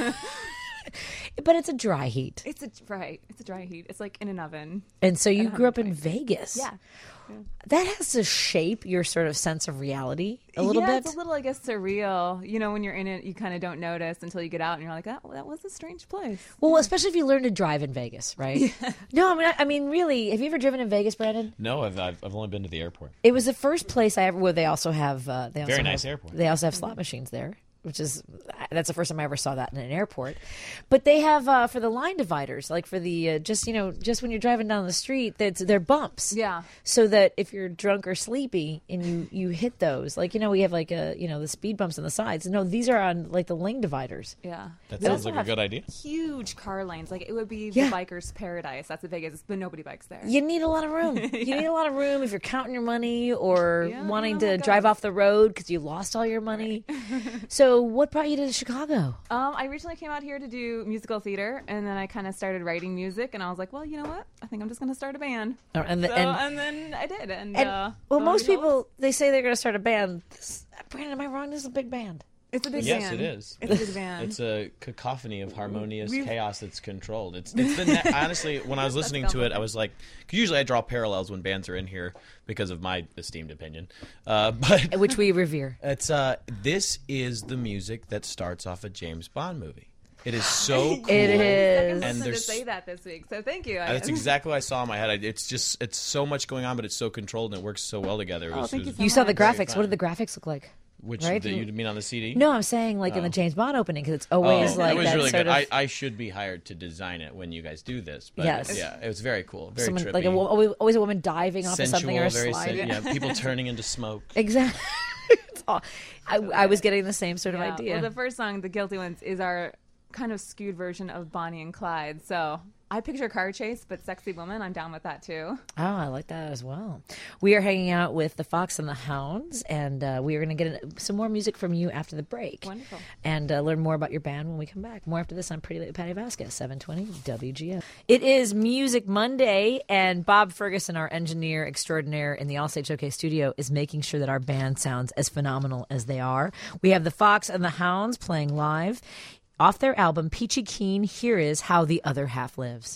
but it's a dry heat. It's a right. It's a dry heat. It's like in an oven. And so you At grew up in one hundred twenty. Vegas. Yeah. That has to shape your sort of sense of reality a little yeah, bit. It's a little, I guess, surreal. You know, when you're in it, you kind of don't notice until you get out, and you're like, "Oh, that was a strange place." Well, especially if you learn to drive in Vegas, right? No, I mean, I, I mean, really, have you ever driven in Vegas, Brandon? No, I've, I've I've only been to the airport. It was the first place I ever. Well, they also have. Uh, they also Very nice have- airport. They also have slot machines there, which is that's the first time I ever saw that in an airport. But they have uh, for the line dividers, like for the uh, just you know just when you're driving down the street, that's they're bumps. Yeah. So that if you're drunk or sleepy and you you hit those, like you know we have like a you know the speed bumps on the sides. No, these are on like the lane dividers. Yeah. That They sounds also like a have good idea. Huge car lanes. Like it would be Yeah. the biker's paradise. That's what Vegas, but nobody bikes there. You need a lot of room. You need a lot of room if you're counting your money or Yeah, wanting you know to how it drive goes. off the road because you lost all your money. So, what brought you to Chicago? Um, I originally came out here to do musical theater, and then I kind of started writing music, and I was like, well, you know what? I think I'm just going to start a band. Oh, and the- So- and- and then I did. And, And, uh, well, lo most and behold, people they say they're going to start a band. This, Brandon, am I wrong? This is a big band. It's a big yes, band. it is. It's a big band. It's a cacophony of harmonious We've- chaos that's controlled. It's, it's the ne- honestly, when I was listening to it, I was like, because usually I draw parallels when bands are in here because of my esteemed opinion, uh, but which we revere. It's uh, this is the music that starts off a James Bond movie. It is so cool. It is. And and to there's say that this week, so thank you. that's exactly what I saw in my head. I, it's just it's so much going on, but it's so controlled and it works so well together. It Oh, was, thank it was you so You saw the very graphics. fun. What did the graphics look like? Which right? the, you mean on the C D? No, I'm saying like in the Oh. James Bond opening because it's always oh, like it was that really sort good. of. I, I should be hired to design it when you guys do this. But Yes. yeah, it was very cool, very someone, trippy, like a, wo- always, always a woman diving off sensual, of something or very sliding. sen- yeah, people turning into smoke. Exactly. It's all- I, I was getting the same sort of Yeah. idea. Well, the first song, "The Guilty Ones," is our kind of skewed version of Bonnie and Clyde. So I picture car chase, but sexy woman. I'm down with that too. Oh, I like that as well. We are hanging out with the Fox and the Hounds, and uh, we are going to get some more music from you after the break. Wonderful. And uh, learn more about your band when we come back. More after this on Pretty Late with Patty Vasquez, seven twenty W G F. It is Music Monday, and Bob Ferguson, our engineer extraordinaire in the Allstate Showcase studio, is making sure that our band sounds as phenomenal as they are. We have the Fox and the Hounds playing live. Off their album, Peachy Keen, here is How the Other Half Lives.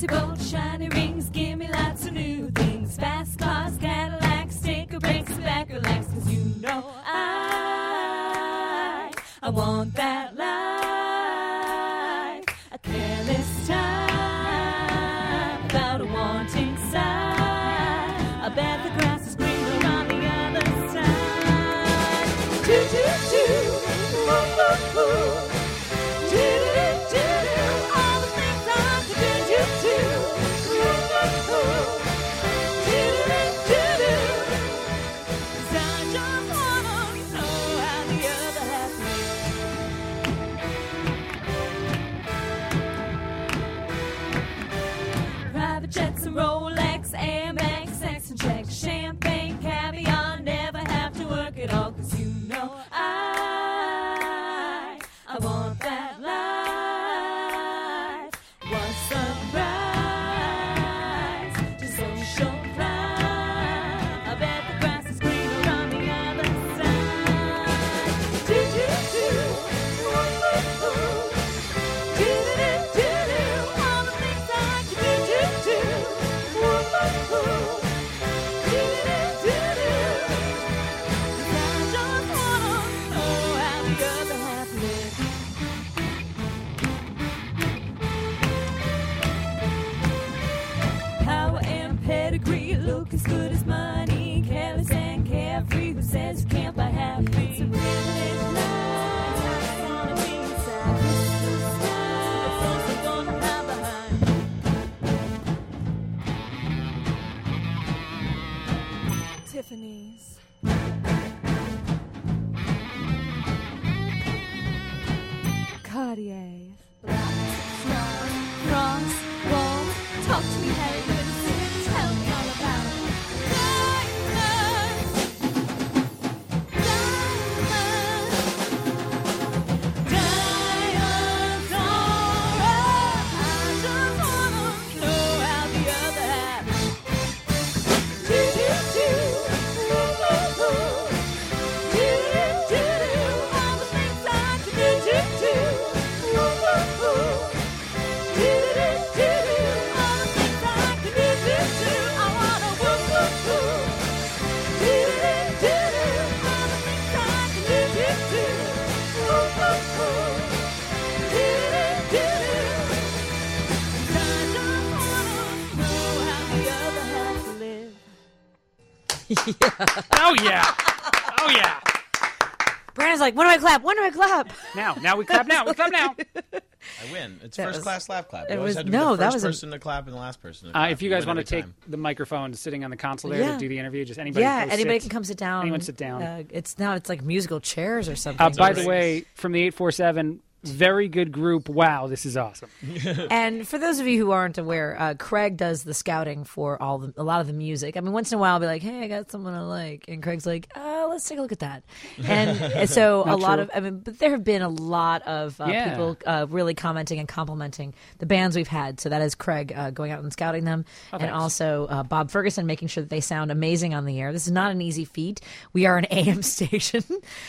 fancy boats, shiny rings, give me lots of new things. Fast cars, Cadillacs, take a break, sit back, relax, cause you know I, I want that life. A careless time, without a wanting sigh. I bet the grass is greener on the other side. Choo choo choo, woo woo woo. Choo doo doo doo, all the things I could do. Choo choo, woo woo woo. Choo doo doo doo. 'Cause I just wanna know how the other half lives. Private jets and Rolex, Amex, sex and check, champagne, caviar, never have to work at all. 'Cause you know I, I want that life. What's the price to social life? I bet the grass is greener on the other side. Choo choo choo, woo woo woo. Choo doo doo doo, all the things I can do. Choo choo, woo woo woo. Choo doo doo doo. 'Cause I just wanna know how the other half lives. Power and pedigree, look as good as money. Careless and carefree, who says you can't buy happy? It's a privileged life. I wanna be inside. This is life. It's also gonna hide behind. Tiffany's. Cartier. Bronx, wall, talk to me, Harry Winston, tell me all about it. Diamonds, diamonds, diamonds are all. I just wanna know how the other half. Choo choo choo, woo woo woo. Choo doo doo doo, all the things I can do. Choo choo, woo woo woo. Choo doo doo doo, all the things I can do. Choo choo, I wanna woo woo woo. Choo doo doo doo, all the things I can do. Choo choo, woo woo woo. Choo doo doo doo. 'Cause I just wanna know how the other half lives. Oh yeah. Oh yeah. Brandon's like, when do I clap? When do I clap? Now, now we clap now. We clap now. I win. It's That first was- class laugh clap. it You always was- have to be no, the that first was a- person to clap and the last person to Uh, clap. if you guys win want to every take time. the microphone sitting on the console there Yeah. to do the interview, just anybody. Yeah, go anybody sit. can come sit down. Anyone sit down. Uh, it's now it's like musical chairs or something. Uh, by the way, from the eight four seven, very good group. Wow, this is awesome. And for those of you who aren't aware, uh, Craig does the scouting for all the, a lot of the music. I mean, once in a while, I'll be like, "Hey, I got someone I like," and Craig's like, uh, "Let's take a look at that." And, and so a Not lot true. of, I mean, but there have been a lot of uh, Yeah. people uh, really commenting and complimenting the bands we've had. So that is Craig uh, going out and scouting them, Oh, and thanks. also uh, Bob Ferguson making sure that they sound amazing on the air. This is not an easy feat. We are an A M station,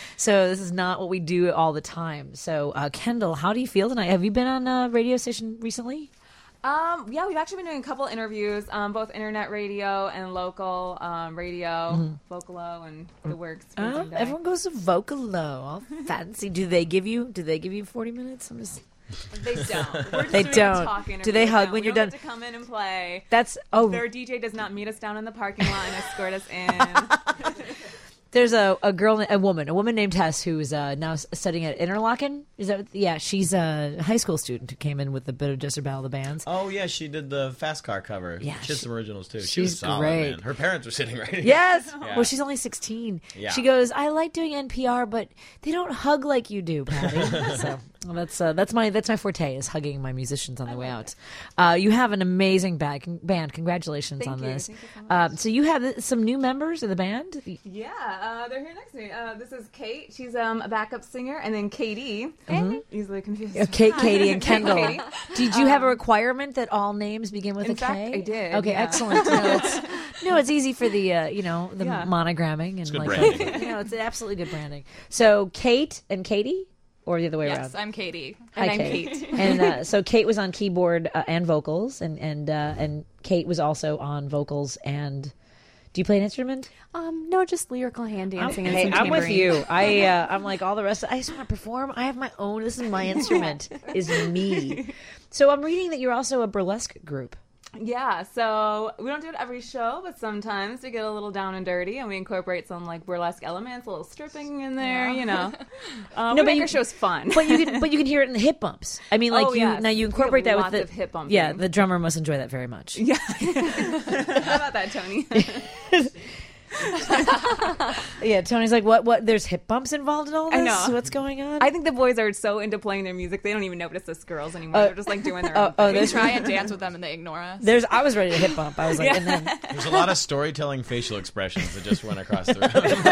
so this is not what we do all the time. So uh, Kendall, how do you feel tonight? Have you been on a radio station recently? Um, yeah, we've actually been doing a couple interviews, um, both internet radio and local um, radio, Mhm. Vocalo and the works. Oh, Virgin Day. everyone goes to Vocalo. All fancy. Do they give you? Do they give you forty minutes? I'm just. They don't. We're just They doing don't. A talk Do interview they with hug them. when We you're don't done? get to come in and play. That's oh. Their D J does not meet us down in the parking lot and escort us in. There's a, a girl, a woman, a woman named Tess who's uh, now s- studying at Interlochen. Is that? Yeah, she's a high school student who came in with a bit of just about the bands. Oh yeah, she did the Fast Car cover. Yeah, she did she- some originals too. She she's was solid, great. man. Her parents were sitting right here. Yes. Yeah. Well, she's only sixteen. Yeah. She goes, I like doing N P R, but they don't hug like you do, Patty. so well, that's uh, that's my that's my forte is hugging my musicians on the way out. Uh, you have an amazing bag, band. Congratulations Thank on you. this. Thank you so Um, so you have some new members of the band. Yeah, uh, they're here next to me. Uh, this is Kate. She's um, a backup singer, and then Katie. Mhm. Easily confused. Uh, Kate, Katie, and Kendall. Katie. Did you have a Um, requirement that all names begin with in a K? fact, I did, Okay, yeah. excellent. No, it's, no, it's easy for the uh, you know the Yeah. monogramming and It's good like branding. you know it's absolutely good branding. So Kate and Katie. or the other way Yes, around? I'm Katie. Hi, And I'm Kate. Kate. and uh, so Kate was on keyboard uh, and vocals, and and uh, and Kate was also on vocals. And do you play an instrument? Um, no, just lyrical hand dancing. I'm, and hey, some I'm with tambourine. you. I uh, I'm like all the rest. Of, I just want to perform. I have my own. This is my instrument. Is me. So I'm reading that you're also a burlesque group. Yeah, so we don't do it every show, but sometimes we get a little down and dirty, and we incorporate some like burlesque elements, a little stripping in there, Yeah. you know. Um, No, we but make you- our shows fun. But you can, but you can hear it in the hip bumps. I mean, like Oh, you yes. now you We incorporate have that with lots the of hip bumping. Yeah, the drummer must enjoy that very much. Yeah. How about that, Tony? Yeah, Tony's like, what? What? There's hip bumps involved in all this. I know. What's going on? I think the boys are so into playing their music, they don't even notice us girls anymore. Uh, They're just like doing their oh, own oh, thing. We there's- try and dance with them and they ignore us. There's. I was ready to hip bump. I was like, Yeah. and then There's a lot of storytelling facial expressions that just went across the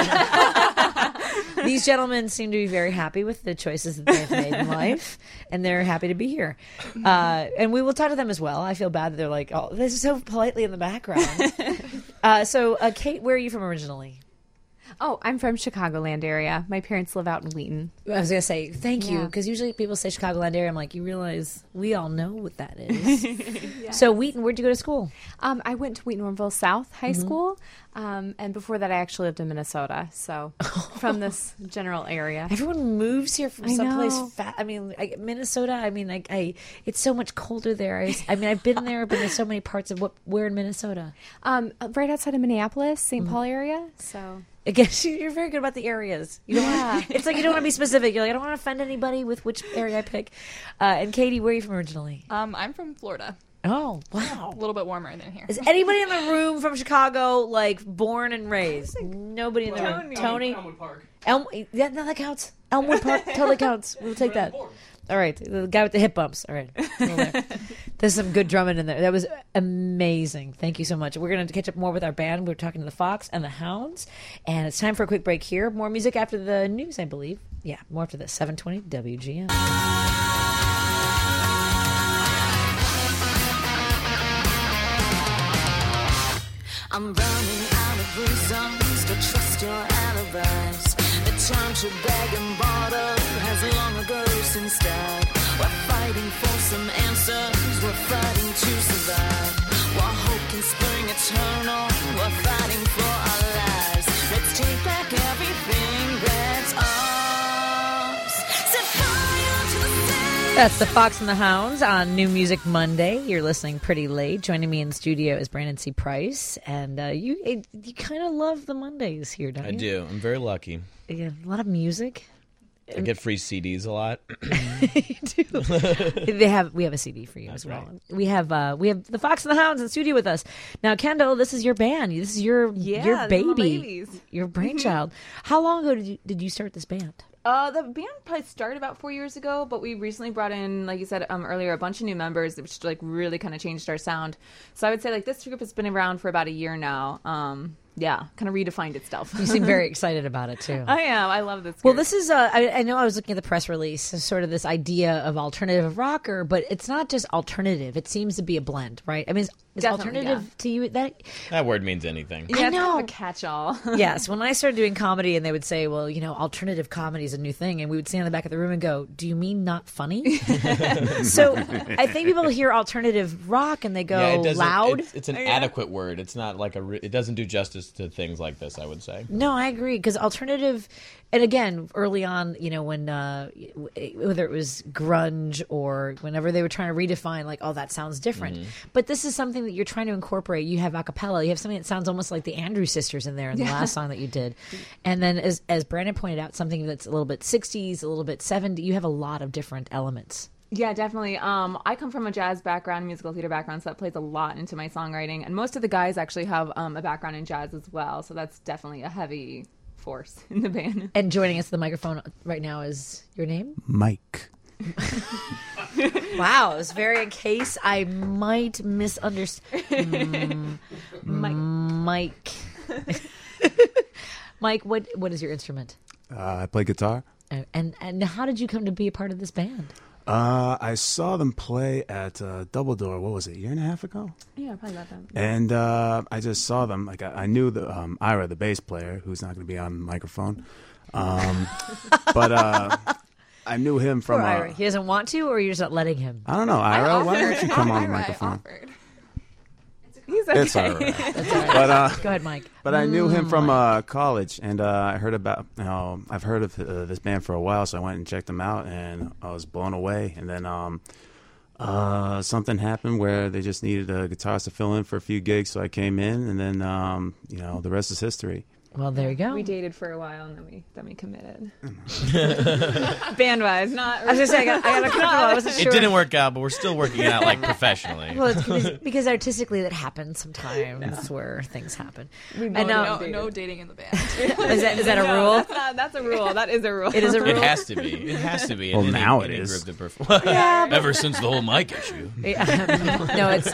room. these gentlemen seem to be very happy with the choices that they've made in life, and they're happy to be here. Uh, and we will talk to them as well. I feel bad that they're like, oh, this is so politely in the background. uh, so, uh, Kate, where are you from originally? Oh, I'm from Chicagoland area. My parents live out in Wheaton. I was gonna say thank you Yeah. because usually people say Chicagoland area. I'm like, you realize we all know what that is. So Wheaton, where'd you go to school? Um, I went to Wheaton Warrenville South High Mhm. School, um, and before that, I actually lived in Minnesota. So from this general area, Everyone moves here from I someplace know. fat. I mean, I, Minnesota. I mean, like, I it's so much colder there. I, I mean, I've been there, but there's so many parts of what where in Minnesota. um, right outside of Minneapolis, Saint Mhm. Paul area. So I guess you- you're very good about the areas. You don't Yeah. want, it's like you don't want to be specific. You're like, I don't want to offend anybody with which area I pick. Uh, and Katie, where are you from originally? Um, I'm from Florida. Oh, wow. A little bit warmer than here. Is anybody in the room from Chicago, like, born and raised? Nobody in the room. Tony? Elmwood Park. Elm, yeah, no, that counts. Elmwood Park totally counts. We'll take that. All right, the guy with the hip bumps. All right, well, there. There's some good drumming in there. That was amazing. Thank you so much. We're going to catch up more with our band. We're talking to the Fox and the Hounds, and it's time for a quick break here. More music after the news, I believe. Yeah, more after this. seven twenty W G M. I'm running out of reasons to trust your alibis. The time to beg and borrow has long ago since died. We're fighting for some answers, we're fighting to survive. While hope can spring eternal, we're fighting for our lives. Let's take back everything that's ours. Set fire to the sand. That's the Fox and the Hounds on New Music Monday. You're listening pretty late. Joining me in the studio is Brandon C. Price, and uh, you you kind of love the Mondays here, don't I you? do. I'm very lucky. Yeah, a lot of music. I get free C Ds a lot. They have we have a C D for you That's as well. right. We have uh, we have the Fox and the Hounds in the studio with us now. Kendall, this is your band. This is your Yeah, your these are my baby, babies. your brainchild. How long ago did you did you start this band? Uh, the band probably started about four years ago, but we recently brought in, like you said um, earlier, a bunch of new members, which like really kind of changed our sound. So I would say like this group has been around for about a year now. Um, yeah, kind of redefined itself. You seem very excited about it too. I am. I love this. Well, group. this is, uh, I, I know I was looking at the press release, so sort of this idea of alternative rocker, but it's not just alternative. It seems to be a blend, right? I mean, is, is Definitely, alternative yeah. to you that? That word means anything. Yeah, I it's kind know. of a catch-all. Yes, when I started doing comedy and they would say, well, you know, alternative comedy is a new thing, and we would stand in the back of the room and go, do you mean not funny? So I think people hear alternative rock and they go Yeah, it doesn't- loud. It's, it's an Yeah. addquate word. It's not like a. Re- it doesn't do justice to things like this, I would say. No, I agree because alternative, and again, early on, you know, when uh, whether it was grunge or whenever they were trying to redefine, like, oh, that sounds different. Mhm. But this is something that you're trying to incorporate. You have a cappella. You have something that sounds almost like the Andrews Sisters in there in the Yeah. last song that you did. And then, as as Brandon pointed out, something that's a little bit sixties, a little bit seventies. You have a lot of different elements. Yeah, definitely. Um, I come from a jazz background, musical theater background, so that plays a lot into my songwriting. And most of the guys actually have um, a background in jazz as well, so that's definitely a heavy force in the band. And joining us at the microphone right now is your name? Mike. Wow, it was very in case I might misunderstand. Mm, Mike. Mike, what what is your instrument? Uh, I play guitar. Uh, And and how did you come to be a part of this band? Uh, I saw them play at uh, Double Door. What was it? A year and a half ago. Yeah, probably about that. And uh, I just saw them. Like I, I knew the um, Ira, the bass player, who's not going to be on the microphone. Um, but uh, I knew him from. Poor Ira. Uh, He doesn't want to, or you're just not letting him? I don't know, Ira. Why don't you come on the Ira, I microphone? offered. He's okay. It's all right. That's all right. But uh, Go ahead, Mike. But I knew him Mm, from Mike. uh, college, and uh, I heard about. You know, I've heard of uh, this band for a while, so I went and checked them out, and I was blown away. And then um, uh, something happened where they just needed a guitarist to fill in for a few gigs, so I came in, and then um, you know, the rest is history. Well, there you go. We dated for a while and then we then we committed. Band wise, not. I was gonna say, I got, I got a couple. I wasn't sure. It didn't work out, but we're still working it out like professionally. Well, it's because, because artistically that happens sometimes. That's where things happen. We And, no, um, no dating in the band. Is that, is that a No, rule? That's, not, that's a rule. That is a rule. It is a rule. It has to be. It has to be. in Well, any- now it any is. group that perform- Yeah, but- Ever since the whole Mike issue. Yeah. No, it's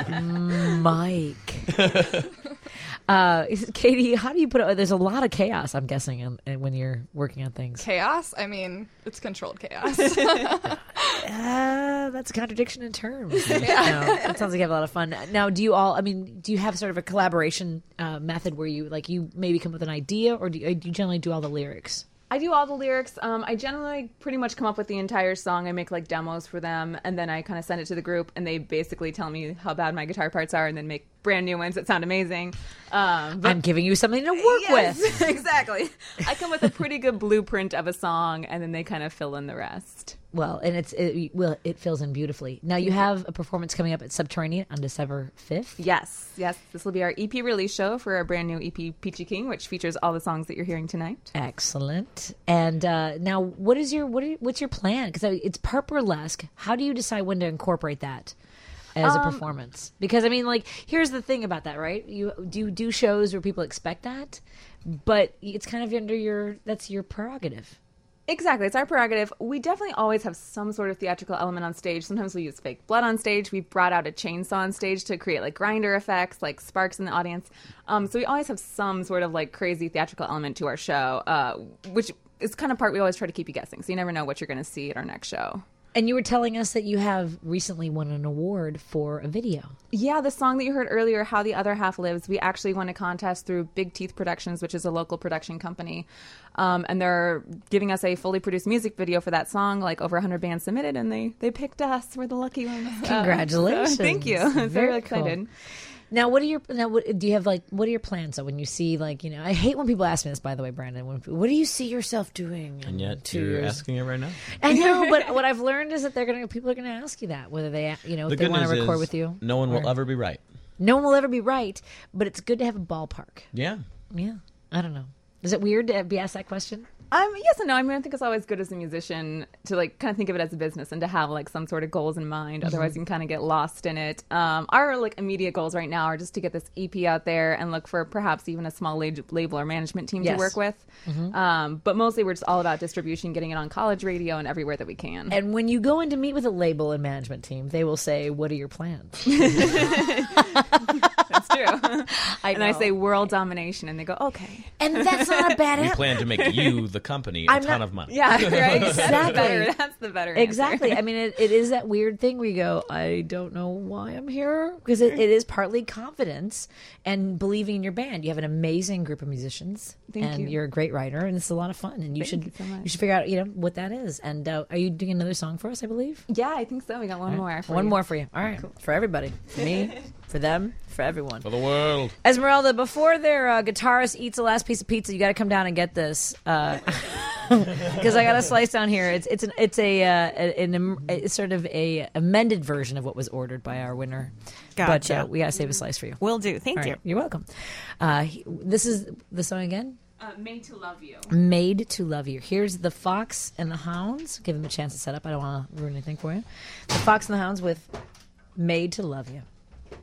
Mike. Uh, Katie, how do you put it? There's a lot of chaos, I'm guessing, in, in, when you're working on things. Chaos? I mean, it's controlled chaos. Uh, that's a contradiction in terms. No, that sounds like you have a lot of fun. Now, do you all, I mean, do you have sort of a collaboration uh, method where you, like, you maybe come up with an idea, or do you, do you generally do all the lyrics? I do all the lyrics. Um, I generally pretty much come up with the entire song. I make like demos for them, and then I kind of send it to the group, and they basically tell me how bad my guitar parts are, and then make brand new ones that sound amazing. Um, but I'm giving you something to work Yes, with. exactly. I come with a pretty good blueprint of a song, and then they kind of fill in the rest. Well, and it's it, well, it fills in beautifully. Now, you have a performance coming up at Subterranean on December fifth. Yes, yes. This will be our E P release show for our brand new E P, Peachy King, which features all the songs that you're hearing tonight. Excellent. And uh, now, what is your what? Are, what's your plan? Because it's part burlesque. How do you decide when to incorporate that as a Um, performance? Because I mean, like, here's the thing about that, right? You do do shows where people expect that, but it's kind of under your that's your prerogative. Exactly. It's our prerogative. We definitely always have some sort of theatrical element on stage. Sometimes we use fake blood on stage. We've brought out a chainsaw on stage to create like grinder effects, like sparks in the audience. Um, so we always have some sort of like crazy theatrical element to our show, uh, which is kind of part we always try to keep you guessing. So you never know what you're going to see at our next show. And you were telling us that you have recently won an award for a video. Yeah, the song that you heard earlier, How the Other Half Lives, we actually won a contest through Big Teeth Productions, which is a local production company. Um, and they're giving us a fully produced music video for that song. Like over one hundred bands submitted, and they, they picked us. We're the lucky ones. Uh, Congratulations. so thank you. I'm so Very really excited. cool. Now, what are your now? What, do you have like? What are your plans? So when you see like, you know, I hate when people ask me this. By the way, Brandon, when, what do you see yourself doing? in And yet two you're years? asking it right now. I know, but what I've learned is that they're gonna people are gonna ask you that whether they you know The if they good want to news record is with you. no one will or- ever be right. No one will ever be right, but it's good to have a ballpark. Yeah. Yeah, I don't know. Is it weird to be asked that question? Um, yes and no. I mean, I think it's always good as a musician to like kind of think of it as a business and to have like some sort of goals in mind. Mhm. Otherwise, you can kind of get lost in it. Um, our like immediate goals right now are just to get this E P out there and look for perhaps even a small lab- label or management team Yes. to work with. Mhm. Um, but mostly, we're just all about distribution, getting it on college radio and everywhere that we can. And when you go in to meet with a label and management team, they will say, "What are your plans?" That's true. I and I know. say world domination, and they go, "Okay." And that's not a bad We answer. plan to make you, the company, a I'm ton not- of money. Yeah, right. That's the Exactly. better. That's the better. answer. Exactly. I mean, it, it is that weird thing where you go, I don't know why I'm here. Because it, it is partly confidence and believing in your band. You have an amazing group of musicians. Thank and you. you're a great writer, and it's a lot of fun. And you Thank should you so much. you should figure out, you know, what that is. And uh, are you doing another song for us, I believe? Yeah, I think so. We got one All more. right. For One you. more for you. All right. For everybody. For me, for them, for everyone. For the world. Esmeralda, before their uh, guitarist eats the last piece of pizza, you got to come down and get this. Because I got a slice down here. It's it's an it's a, uh, an, an it's sort of a amended version of what was ordered by our winner. But Gotcha. uh, we got to save a slice for you. Will do. Thank All you. right, You're welcome. Uh, he- this is the song again. Uh, Made to Love You. Made to Love You. Here's the Fox and the Hounds. Give them a chance to set up. I don't want to ruin anything for you. The Fox and the Hounds with Made to Love You.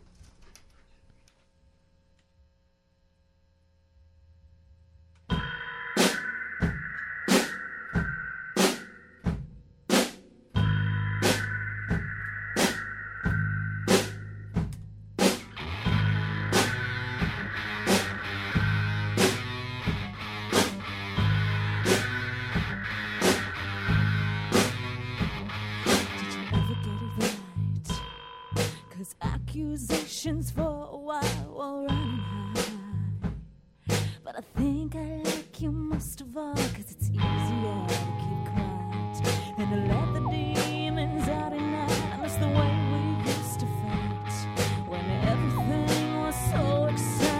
Cause accusations for a while were running high. But I think I like you most of all, cause it's easier to keep quiet and to let the demons out at night. That's the way we used to fight when everything was so exciting.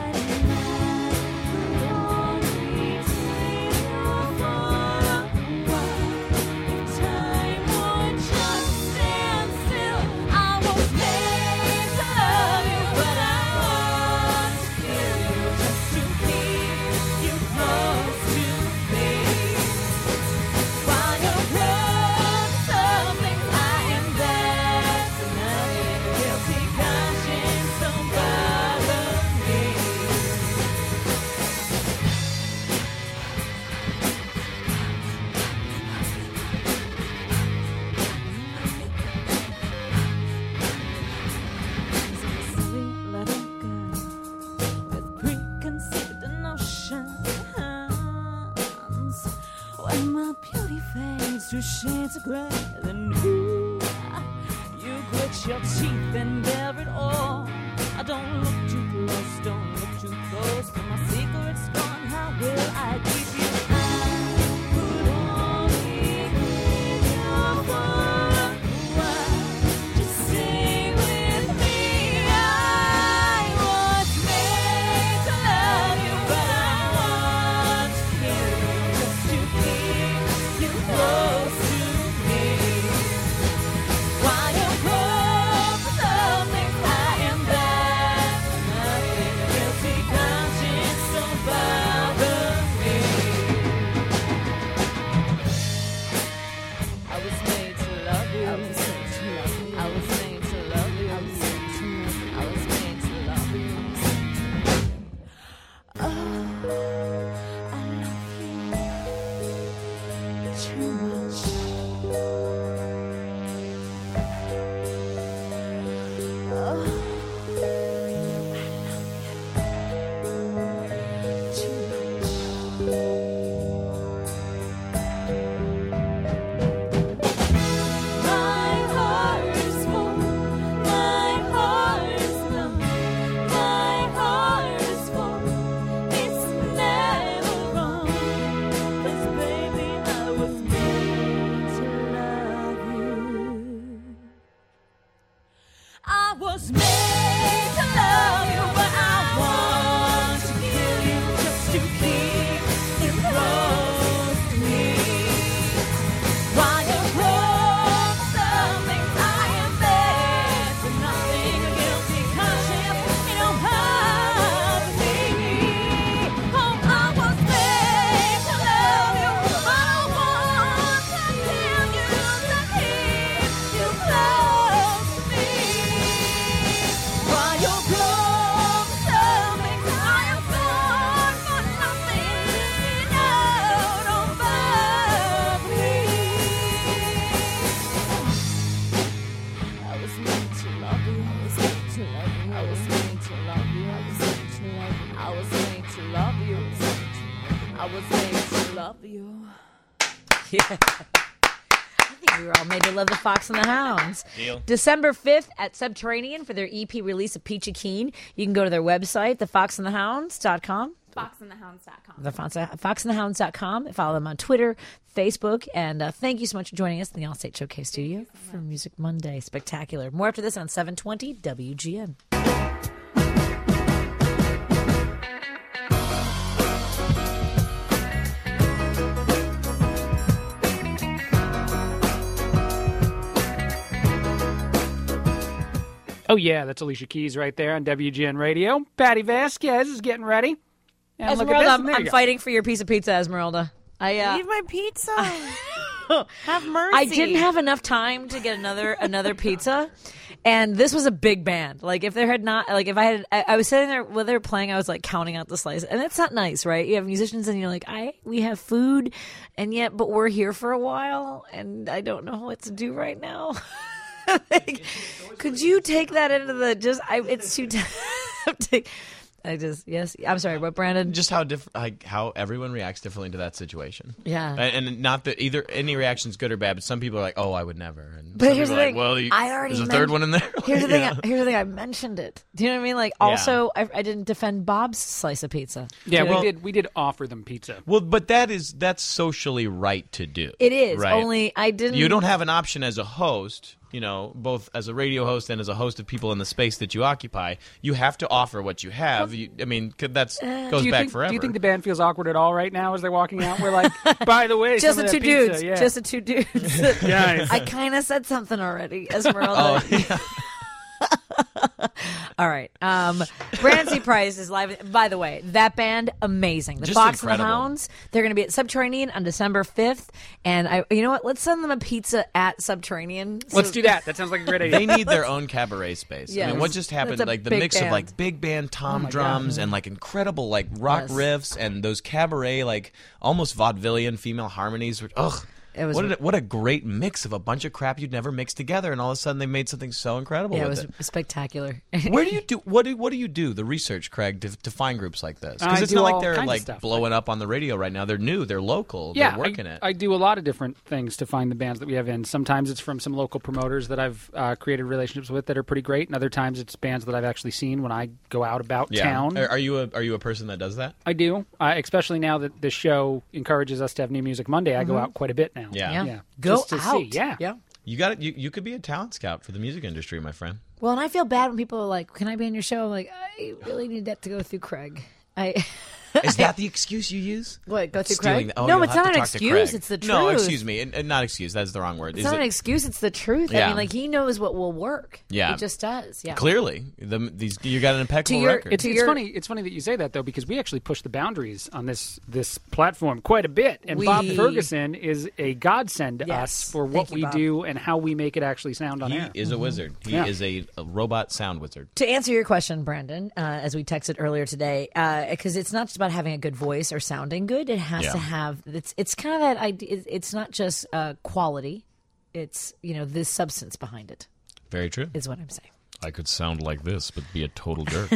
Two shades of gray, then ooh, you grit your teeth and bear it all. I don't look too close, don't look too close. When my secret's gone, how will I keep you? I could only keep you for a while. Just sing with me. I was made to love you, but I want you just to keep you close. Yeah. I think we were all made to love the Fox and the Hounds. Deal. December fifth at Subterranean for their E P release of Peachy Keen. You can go to their website, the fox and the hounds dot com. fox and the hounds dot com. The fox and the hounds dot com. Follow them on Twitter, Facebook, and uh, thank you so much for joining us in the Allstate Showcase studio for Music Monday. Spectacular. More after this on seven twenty W G N. Oh, yeah, that's Alicia Keys right there on W G N Radio. Patty Vasquez is getting ready. And look at Esmeralda, this. I'm, There you I'm go. fighting for your piece of pizza, Esmeralda. I uh, Leave my pizza. Have mercy. I didn't have enough time to get another another pizza, and this was a big band. Like if there had not, like if I had, I, I was sitting there while they were playing, I was like counting out the slice, and that's not nice, right? You have musicians, and you're like, I we have food, and yet, but we're here for a while, and I don't know what to do right now. Like, could you take that into the just? I it's too tempting. I just yes. I'm sorry, but Brandon. Just how diff- like how everyone reacts differently to that situation. Yeah. and, and not that either any reaction's good or bad, but some people are like, "Oh, I would never." And But some here's the people are thing. like, well, you, I already there's a men- third one in there. Here's the thing. Yeah. I, here's the thing. I mentioned it. Do you know what I mean? Like, Yeah. also, I, I didn't defend Bob's slice of pizza. Yeah, You we know? did. We did offer them pizza. Well, but that is that's socially right to do. It is, right? only I didn't. You don't have an option as a host, you know, both as a radio host and as a host of people in the space that you occupy. You have to offer what you have. You, I mean, could- that's Uh, goes do you back think, forever. Do you think the band feels awkward at all right now as they're walking out? We're like, by the way, Just some the of two that pizza, dudes. Yeah. Just the two dudes. Guys. I kind of said something already, Esmeralda. Oh, yeah. All right. Um, Brandon C. Price is live. By the way, that band, amazing. The Just Fox and the incredible. Hounds, they're going to be at Subterranean on December fifth. And I, you know what? Let's send them a pizza at Subterranean. So- Let's do that. That sounds like a great idea. They need their own cabaret space. I Yes. mean, what just happened? That's a Like the big mix of band. like big band tom Oh my God. drums and like incredible like rock Yes. riffs and those cabaret like almost vaudevillian female harmonies. Which, ugh. It was- what, a, what a great mix of a bunch of crap you'd never mix together, and all of a sudden they made something so incredible. Yeah, it with was it. spectacular. Where do you do what do what do you do the research, Craig, to, to find groups like this? I Because it's do not like all they're kinds of like stuff. blowing up on the radio right now. They're new. They're local. Yeah, they're working I, it. I do a lot of different things to find the bands that we have in. Sometimes it's from some local promoters that I've uh, created relationships with that are pretty great, and other times it's bands that I've actually seen when I go out about yeah. town. Are, are you a are you a person that does that? I do, uh, especially now that this show encourages us to have New Music Monday. I go Mhm. out quite a bit now. Yeah. Yeah. Go Just to out. See. Yeah. Yeah. You got it. You, you could be a talent scout for the music industry, my friend. Well, and I feel bad when people are like, "Can I be on your show?" I'm like, I really need that to go through Craig. I Is that the excuse you use? What, go through Stealing Craig? the- oh, No, you'll it's have not to an talk to excuse, Craig. it's the No, truth. excuse me. And, and not excuse. That's the wrong word. It's Is not it- an excuse. It's the truth. I Yeah. mean, like he knows what will work. Yeah. It just does. Yeah. Clearly, the, these you got an impeccable your- record. It's, it's funny. It's funny that you say that though, because we actually push the boundaries on this this platform quite a bit. And We- Bob Ferguson is a godsend to Yes. us for Thank what you, we Bob. do and how we make it actually sound on he air. is a wizard. He Yeah. is a, a robot sound wizard. To answer your question, Brandon, uh, as we texted earlier today, because it's not just about having a good voice or sounding good. It has Yeah. to have. It's it's kind of that idea. it- It's not just uh, quality. It's you know the substance behind it. Very true. Is what I'm saying. I could sound like this, but be a total jerk.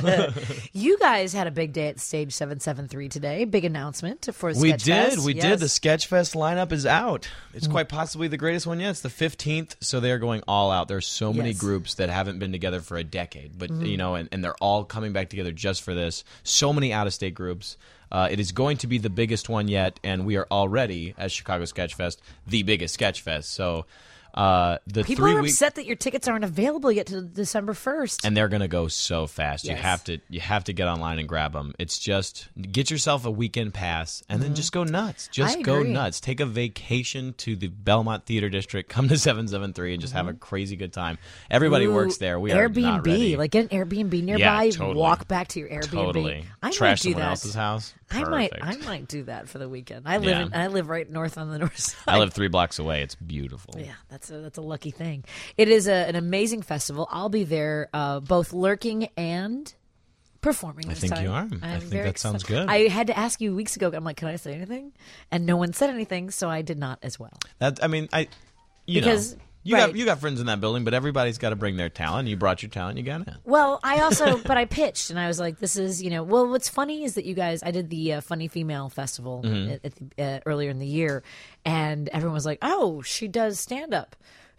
You guys had a big day at Stage seven seven three today. Big announcement for We Sketchfest. did. We Yes. did. The Sketchfest lineup is out. It's quite possibly the greatest one yet. It's the fifteenth, so they are going all out. There's so many Yes. groups that haven't been together for a decade, but Mhm. you know, and, and they're all coming back together just for this. So many out-of-state groups. Uh, it is going to be the biggest one yet, and we are already, as Chicago Sketchfest, the biggest Sketchfest. So uh, the People three are week upset that your tickets aren't available yet to December first. and they're going to go so fast. You Yes. have to you have to get online and grab them. It's just get yourself a weekend pass and then just go nuts. Just Mm-hmm. I go agree. nuts. Take a vacation to the Belmont Theater District. Come to seven seven three and just have a Mm-hmm. crazy good time. Everybody Ooh, works there. We are Airbnb. not ready. Like get an Airbnb nearby. Yeah, totally. Walk back to your Airbnb. Totally. I Trash might do someone that. else's house. I might. Perfect. I might do that for the weekend. I live. Yeah. In, I live right north on the north side. I live three blocks away. It's beautiful. Yeah, that's a that's a lucky thing. It is a, an amazing festival. I'll be there, uh, both lurking and performing. I this think time. you are. I I'm think very that sounds excited. good. I had to ask you weeks ago. I'm like, can I say anything? And no one said anything, so I did not as well. That I mean, I you Because- know. You right. got you got friends in that building, but everybody's got to bring their talent. You brought your talent, you got it. Well, I also, but I pitched and I was like, this is, you know, well, what's funny is that you guys, I did the uh, Funny Female Festival Mhm. at, at the, uh, earlier in the year, and everyone was like, oh, she does stand up.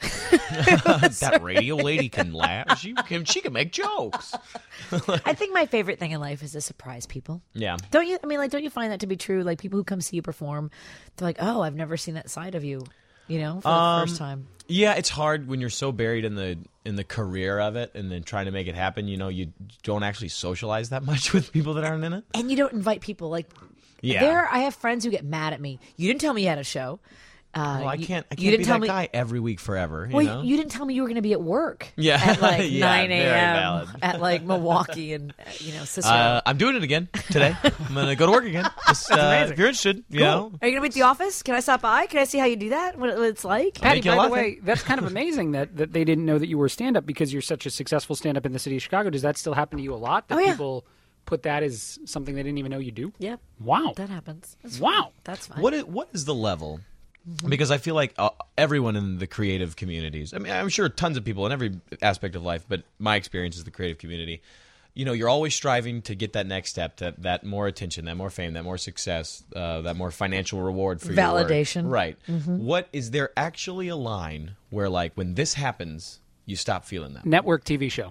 That radio lady can laugh. She can she can make jokes. I think my favorite thing in life is to surprise people. Yeah. Don't you, I mean, like, don't you find that to be true? Like, people who come see you perform, they're like, oh, I've never seen that side of you, you know, for Um, the first time. Yeah, it's hard when you're so buried in the in the career of it, and then trying to make it happen. You know, you don't actually socialize that much with people that aren't in it. And you don't invite people. Like, Yeah. there, I have friends who get mad at me. You didn't tell me you had a show. Uh, Well, I you- can't. I you can't didn't be tell that me, guy every week forever. You Well, know. you didn't tell me you were going to be at work. Yeah. At like Yeah, nine very a.m. valid. at like Milwaukee and, uh, you know, Cicero. Uh, I'm doing it again today. I'm gonna go to work again. Just, uh, amazing. if you're interested, you Cool. know. Are you going to be at the office? Can I stop by? Can I see how you do that? What, what it's like? Patty, you a by the lot, way, that's kind of amazing that, that they didn't know that you were stand-up because you're such a successful stand-up in the city of Chicago. Does that still happen to you a lot? That Oh, yeah. people put that as something they didn't even know you do? Yep. Wow. That happens. That's Wow. fine. That's fine. What is, what is the level? Mm-hmm. Because I feel like uh, everyone in the creative communities, I mean, I'm sure tons of people in every aspect of life, but my experience is the creative community. you know, you're always striving to get that next step, that that more attention, that more fame, that more success, uh, that more financial reward for your work. Validation. Right. Mhm. What is there actually a line where, like, when this happens, you stop feeling that? Network T V show.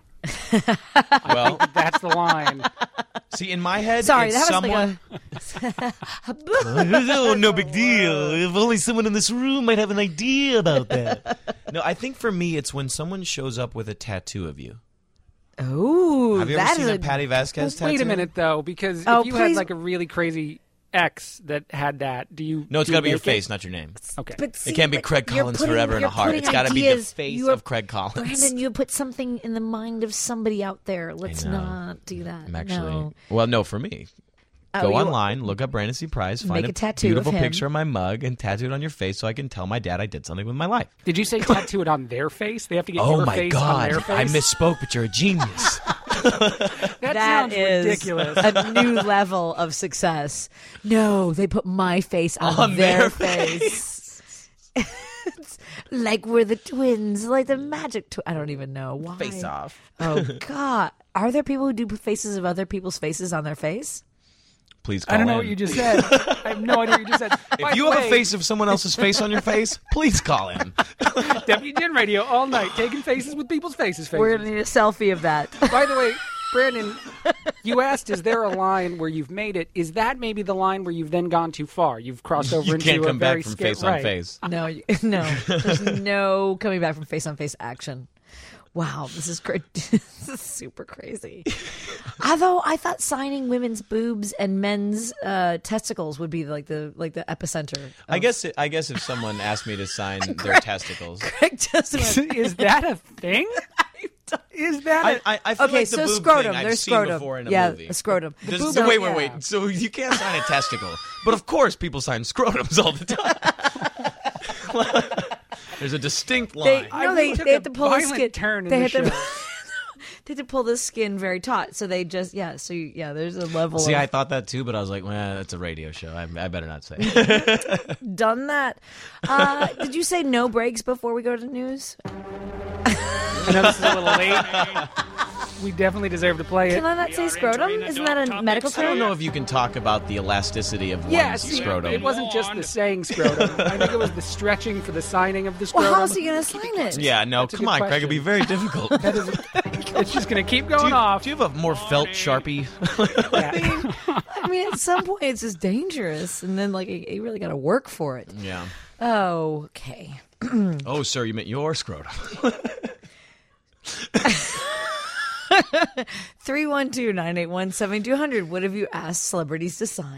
Well, That's the line. see, in my head, Sorry, it's that was someone. like oh, no big deal. If only someone in this room might have an idea about that. No, I think for me, it's when someone shows up with a tattoo of you. Oh, Have you ever that seen is a Patty Vasquez tattoo? Wait a minute, though, because Oh, if you had please. like a really crazy ex that had that, do you? No, it's do got you to be your make it? face, not your name. Okay. But see, it can't be but Craig you're Collins putting- forever in a you're heart. putting It's got to be the ideas- face you are- of Craig Collins. Brandon, you put something in the mind of somebody out there. Let's know. not do that. I'm actually No. well, no, for me. Oh, Go you- online, look up Brandon C. Price, find Make a tattoo of beautiful him. picture of my mug, and tattoo it on your face so I can tell my dad I did something with my life. Did you say tattoo it on their face? They have to get Oh your my face on God, their face. I misspoke, but you're a genius. That, That sounds is ridiculous. a new level of success. No, they put my face on, On their, their face. It's like we're the twins, like the magic twins. I don't even know why. Face off. Oh God, are there people who do faces of other people's faces on their face? Please call I don't know in. what you just said. I have no idea what you just said. By If you the have way, a face of someone else's face on your face, please call in. W G N Radio all night, taking faces with people's faces. faces. We're gonna need a selfie of that. By the way, Brandon, you asked, is there a line where you've made it? Is that maybe the line where you've then gone too far? You've crossed over You into can't a come very back from sca- face on right. face. No, you- no. There's no coming back from face on face action. Wow, this is great. This is super crazy. Although I thought signing women's boobs and men's uh, testicles would be like the like the epicenter. I guess. I guess if someone asked me to sign their testicles, Greg just went, Is that a thing? Is that I, a... I, I feel Okay, like the so boob scrotum. thing I've There's seen scrotum. before in a Yeah, movie. a scrotum. The Does- boob- so wait, wait, yeah. wait. So you can't sign a testicle, but of course people sign scrotums all the time. There's a distinct line. They, I no, they, took they a had to pull the violent skin. turn in they the had to. show. They had to pull the skin very taut, so they just yeah. So you, yeah, there's a level. See, of, I thought that too, but I was like, well, it's a radio show. I, I better not say it. done that. Uh, did you say no breaks before we go to the news? I know this is a little late. We definitely deserve to play it. Can I not say scrotum? Isn't that a medical I don't term? know if you can talk about the elasticity of Yeah, one's see, scrotum. it wasn't just the saying scrotum. I think it was the stretching for the signing of the scrotum. Well, how's he going to sign it? Yeah, no, That's a come good on, Craig. It'd be very difficult. That is, it's just going to keep do, going you, off. do you have a more felt Sharpie? I mean, at some point, it's just dangerous, and then like you really got to work for it. Yeah. Oh, okay. Oh, sir, you meant your scrotum. three one two, nine eight one, seven two zero zero. What have you asked celebrities to sign?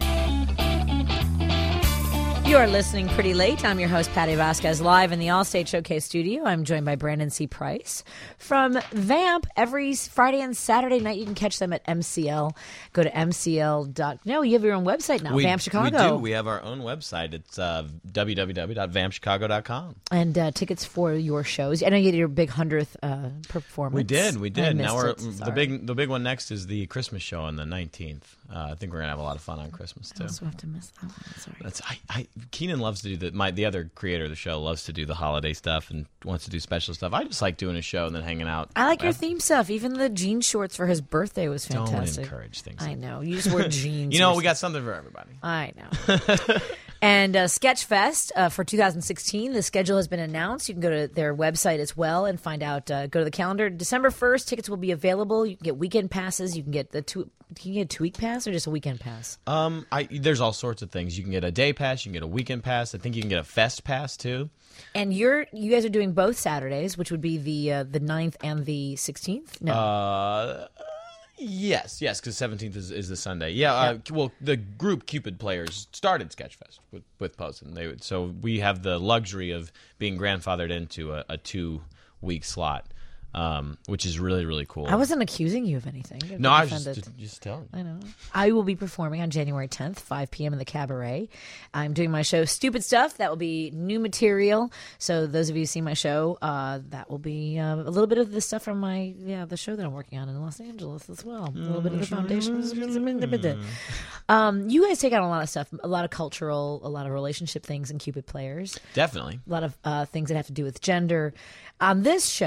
You are listening Pretty Late. I'm your host, Patty Vasquez, live in the Allstate Showcase studio. I'm joined by Brandon C. Price from Vamp. Every Friday and Saturday night, you can catch them at M C L. Go to M C L. No, you have your own website now, we, Vamp Chicago. We do. We have our own website. It's uh, w w w dot vamp chicago dot com. And uh, tickets for your shows. I know you did your big hundredth uh, performance. We did. We I did. missed Now we're it. the Sorry. big the big one next is the Christmas show on the nineteenth. Uh, I think we're gonna have a lot of fun on Christmas I too. also have to miss that one. Sorry. That's I, I Keenan loves to do the my the other creator of the show loves to do the holiday stuff and wants to do special stuff. I just like doing a show and then hanging out. I like your theme stuff. Even the jean shorts for his birthday was Don't fantastic. encourage things. I know. You just wear jeans. You know, or we got something for everybody. I know. And uh, Sketchfest uh, for two thousand sixteen, the schedule has been announced. You can go to their website as well and find out. Uh, go to the calendar. December first, tickets will be available. You can get weekend passes. You can get the two. Can you get a two week pass or just a weekend pass? Um, I there's all sorts of things. You can get a day pass. You can get a weekend pass. I think you can get a fest pass too. And you're you guys are doing both Saturdays, which would be the uh, the ninth and the sixteenth. No, Uh, yes, yes, because seventeenth is, is the Sunday. Yeah, uh, well, the group Cupid Players started Sketchfest with with Posen. They would, so we have the luxury of being grandfathered into a, a two week slot, um, which is really really cool. I wasn't accusing you of anything. Don't No, get I was just, offended. just, just telling. I know. I will be performing on January tenth, five p.m. in the Cabaret. I'm doing my show Stupid Stuff. That will be new material. So those of you who see my show, uh, that will be uh, a little bit of the stuff from my yeah the show that I'm working on in Los Angeles as well. A little bit of the foundation. Um, you guys take on a lot of stuff, a lot of cultural, a lot of relationship things in Cupid Players. Definitely. A lot of uh, things that have to do with gender. On this show,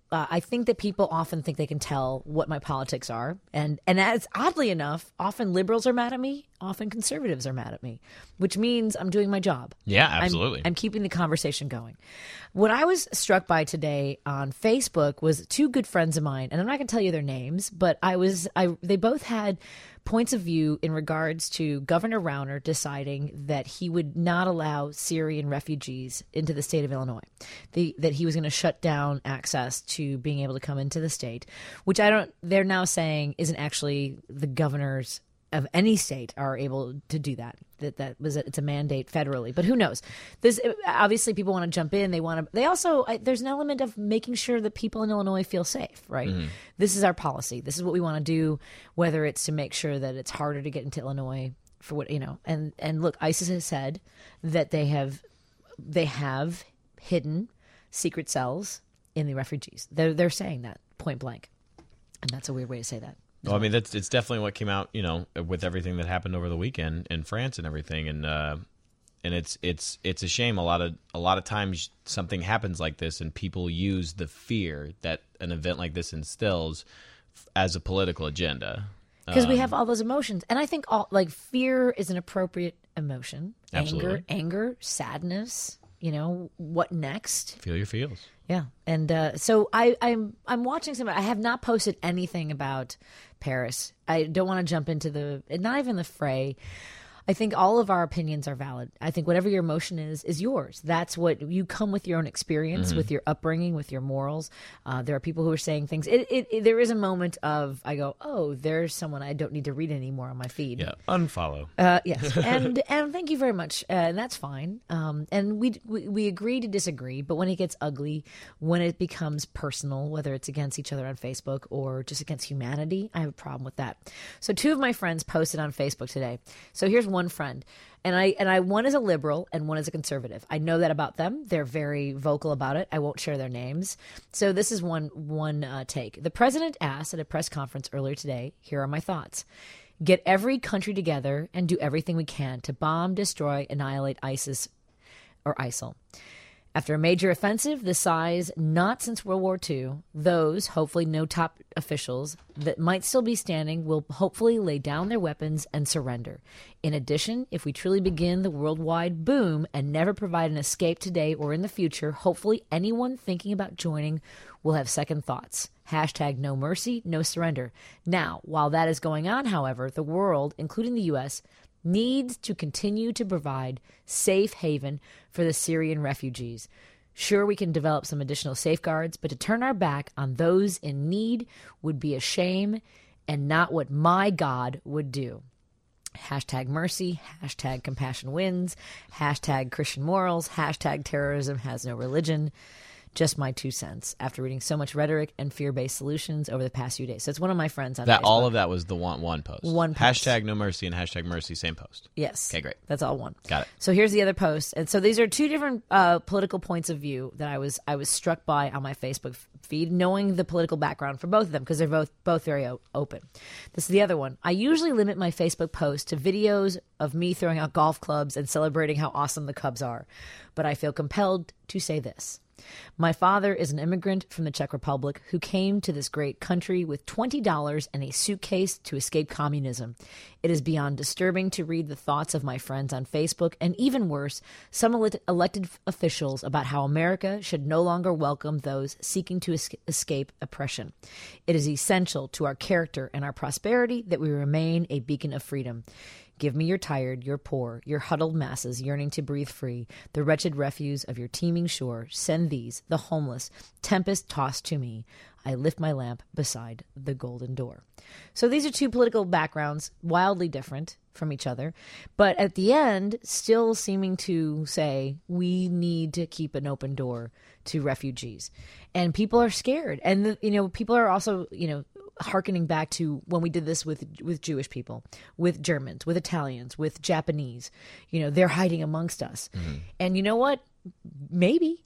uh, I think that people often think they can tell what my politics are. And, and as oddly enough, often liberals are mad at me, often conservatives are mad at me, which means I'm doing my job. Yeah, I'm- absolutely. I'm, keeping the conversation going. What I was struck by today on Facebook was two good friends of mine, and I'm not going to tell you their names, but I was, I, they both had points of view in regards to Governor Rauner deciding that he would not allow Syrian refugees into the state of Illinois, the, that he was going to shut down access to being able to come into the state, which I don't, they're now saying isn't actually the governors of any state are able to do that. That that was a, it's a mandate federally, but who knows? This obviously people want to jump in. They want to. They also I, there's an element of making sure that people in Illinois feel safe. Right. Mhm. This is our policy. This is what we want to do. Whether it's to make sure that it's harder to get into Illinois for what you know. And and look, ISIS has said that they have they have hidden secret cells in the refugees. They're they're saying that point blank, and that's a weird way to say that. Well, I mean, that's it's definitely what came out, you know, with everything that happened over the weekend in France and everything, and uh, and it's it's it's a shame. A lot of a lot of times something happens like this, and people use the fear that an event like this instills f- as a political agenda. Because we Um, have all those emotions, and I think all like fear is an appropriate emotion. Absolutely. Anger, anger, sadness. You know what next? feel your feels. Yeah, and uh, so I, I'm I'm watching some. I have not posted anything about Paris. I don't want to jump into the not even the fray. I think all of our opinions are valid. I think whatever your emotion is, is yours. That's what you come with your own experience, Mhm. with your upbringing, with your morals. Uh, there are people who are saying things. It, it, it, there is a moment of, I go, oh, there's someone I don't need to read anymore on my feed. Yeah, unfollow. Uh, yes, and and thank you very much, uh, and that's fine. Um, and we, we we agree to disagree, but when it gets ugly, when it becomes personal, whether it's against each other on Facebook or just against humanity, I have a problem with that. So two of my friends posted on Facebook today. So here's one friend, and I and I one is a liberal and one is a conservative. I know that about them. They're very vocal about it. I won't share their names. So this is one one uh, take. The president asked at a press conference earlier today. Here are my thoughts. Get every country together and do everything we can to bomb, destroy, annihilate ISIS or ISIL. After a major offensive the size not since World War Two, those, hopefully no top officials, that might still be standing will hopefully lay down their weapons and surrender. In addition, if we truly begin the worldwide boom and never provide an escape today or in the future, hopefully anyone thinking about joining will have second thoughts. Hashtag no mercy, no surrender. Now, while that is going on, however, the world, including the U S, needs to continue to provide safe haven for the Syrian refugees. Sure, we can develop some additional safeguards, but to turn our back on those in need would be a shame and not what my God would do. Hashtag mercy, hashtag compassion wins, hashtag Christian morals, hashtag terrorism has no religion. Just my two cents after reading so much rhetoric and fear-based solutions over the past few days. So it's one of my friends on That Facebook. all of that was the one one post. One post. Hashtag no mercy and hashtag mercy, same post. Yes. Okay, great. That's all one. Got it. So here's the other post, and so these are two different uh, political points of view that I was I was struck by on my Facebook f- feed, knowing the political background for both of them because they're both both very o- open. This is the other one. I usually limit my Facebook posts to videos of me throwing out golf clubs and celebrating how awesome the Cubs are, but I feel compelled to say this. My father is an immigrant from the Czech Republic who came to this great country with twenty dollars and a suitcase to escape communism. It is beyond disturbing to read the thoughts of my friends on Facebook, and even worse, some elect- elected officials about how America should no longer welcome those seeking to es- escape oppression. It is essential to our character and our prosperity that we remain a beacon of freedom. Give me your tired, your poor, your huddled masses yearning to breathe free, the wretched refuse of your teeming shore. Send these, the homeless, tempest-tossed to me. I lift my lamp beside the golden door. So these are two political backgrounds, wildly different from each other, but at the end, still seeming to say we need to keep an open door to refugees. And people are scared. And, you know, people are also, you know, hearkening back to when we did this with with Jewish people, with Germans, with Italians, with Japanese. You know, they're hiding amongst us. Mm-hmm. And you know what? Maybe.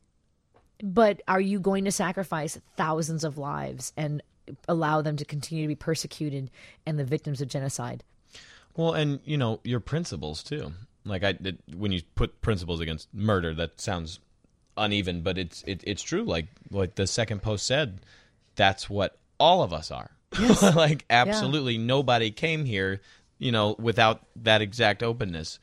But are you going to sacrifice thousands of lives and allow them to continue to be persecuted and the victims of genocide? Well, and, you know, your principles, too. Like, I, it, when you put principles against murder, that sounds uneven, but it's it, it's true. Like like the second post said, that's what all of us are. Yes. Like absolutely yeah. nobody came here, you know, without that exact openness.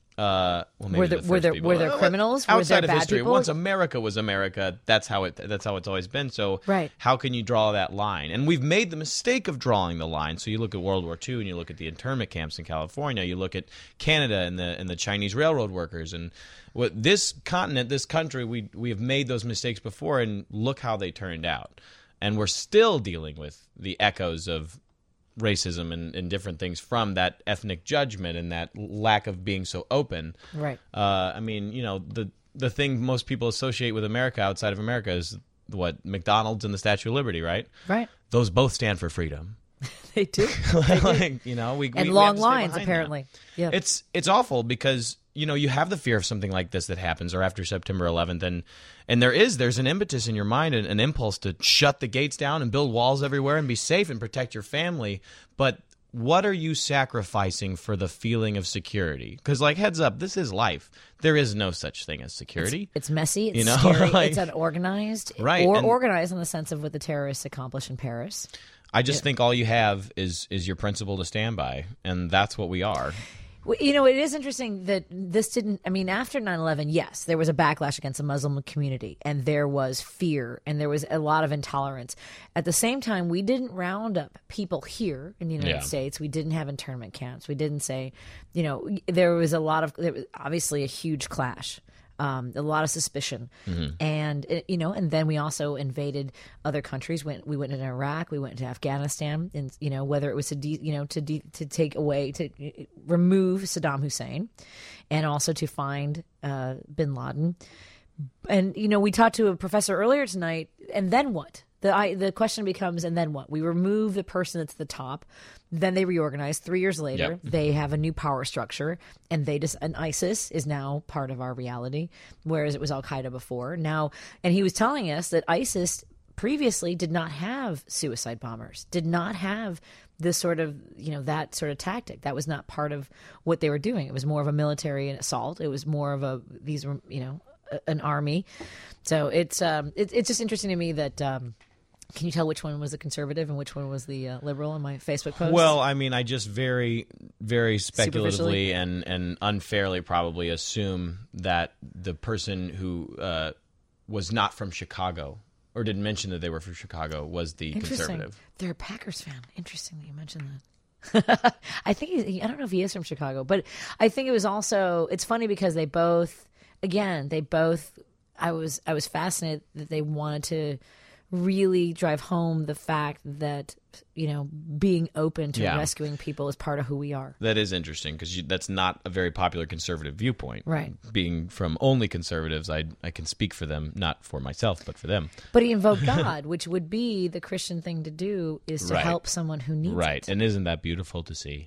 Uh, well, maybe were there the were there people. were there Uh, criminals? outside were there of bad history? people? Once America was America, that's how it that's how it's always been. So right. how can you draw that line? And we've made the mistake of drawing the line. So you look at World War Two, and you look at the internment camps in California. You look at Canada and the and the Chinese railroad workers, and what this continent, this country, we we have made those mistakes before, and look how they turned out. And we're still dealing with the echoes of racism and, and different things from that ethnic judgment and that lack of being so open. Right. Uh, I mean, you know, the the thing most people associate with America outside of America is what McDonald's and the Statue of Liberty, right? Right. Those both stand for freedom. They do. They do. Like, you know, we and we, long we have to stay lines behind apparently. that. Yeah. It's it's awful because you know you have the fear of something like this that happens or after September eleventh, and and there is there's an impetus in your mind and an impulse to shut the gates down and build walls everywhere and be safe and protect your family. But what are you sacrificing for the feeling of security? Because, like, heads up, this is life. There is no such thing as security. It's, it's messy. It's you know? scary. Like, it's unorganized. right, Or and- organized in the sense of what the terrorists accomplished in Paris. I just Yeah. think all you have is is your principle to stand by, and that's what we are. Well, you know, it is interesting that this didn't, I mean, after nine eleven, yes, there was a backlash against the Muslim community, and there was fear, and there was a lot of intolerance. At the same time, we didn't round up people here in the United Yeah. States. We didn't have internment camps. We didn't say, you know, there was a lot of, there was obviously a huge clash. Um, a lot of suspicion, Mhm. and uh, you know, and then we also invaded other countries. Went we went into Iraq, we went into Afghanistan, and you know, whether it was to de, you know to de, to take away to uh, remove Saddam Hussein, and also to find uh, Bin Laden. And you know, we talked to a professor earlier tonight, and then what? The I, the question becomes, and then what? We remove the person that's at the top, then they reorganize. Three years later, Yep. they have a new power structure, and they just and ISIS is now part of our reality, whereas it was Al Qaeda before. Now, and he was telling us that ISIS previously did not have suicide bombers, did not have this sort of you know that sort of tactic. That was not part of what they were doing. It was more of a military assault. It was more of a these were you know a, an army. So it's um it, it's just interesting to me that. Um, Can you tell which one was the conservative and which one was the uh, liberal in my Facebook post? Well, I mean, I just very, very speculatively Superficially? and, and unfairly probably assume that the person who uh, was not from Chicago or didn't mention that they were from Chicago was the Interesting. conservative. They're a Packers fan. Interesting that you mentioned that. I think he, I don't know if he is from Chicago, but I think it was also. It's funny because they both, again, they both. I was I was fascinated that they wanted to really drive home the fact that you know being open to Yeah. rescuing people is part of who we are. That is interesting because that's not a very popular conservative viewpoint. Right. Being from only conservatives, I I can speak for them, not for myself, but for them. But he invoked God, which would be the Christian thing to do, is to Right. help someone who needs Right. it. And isn't that beautiful to see?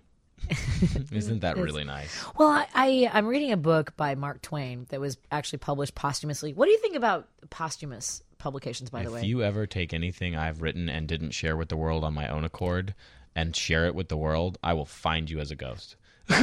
Isn't that It is. really nice? Well, I, I I'm reading a book by Mark Twain that was actually published posthumously. What do you think about posthumous publications? By the If way, you ever take anything I've written and didn't share with the world on my own accord and share it with the world, I will find you as a ghost.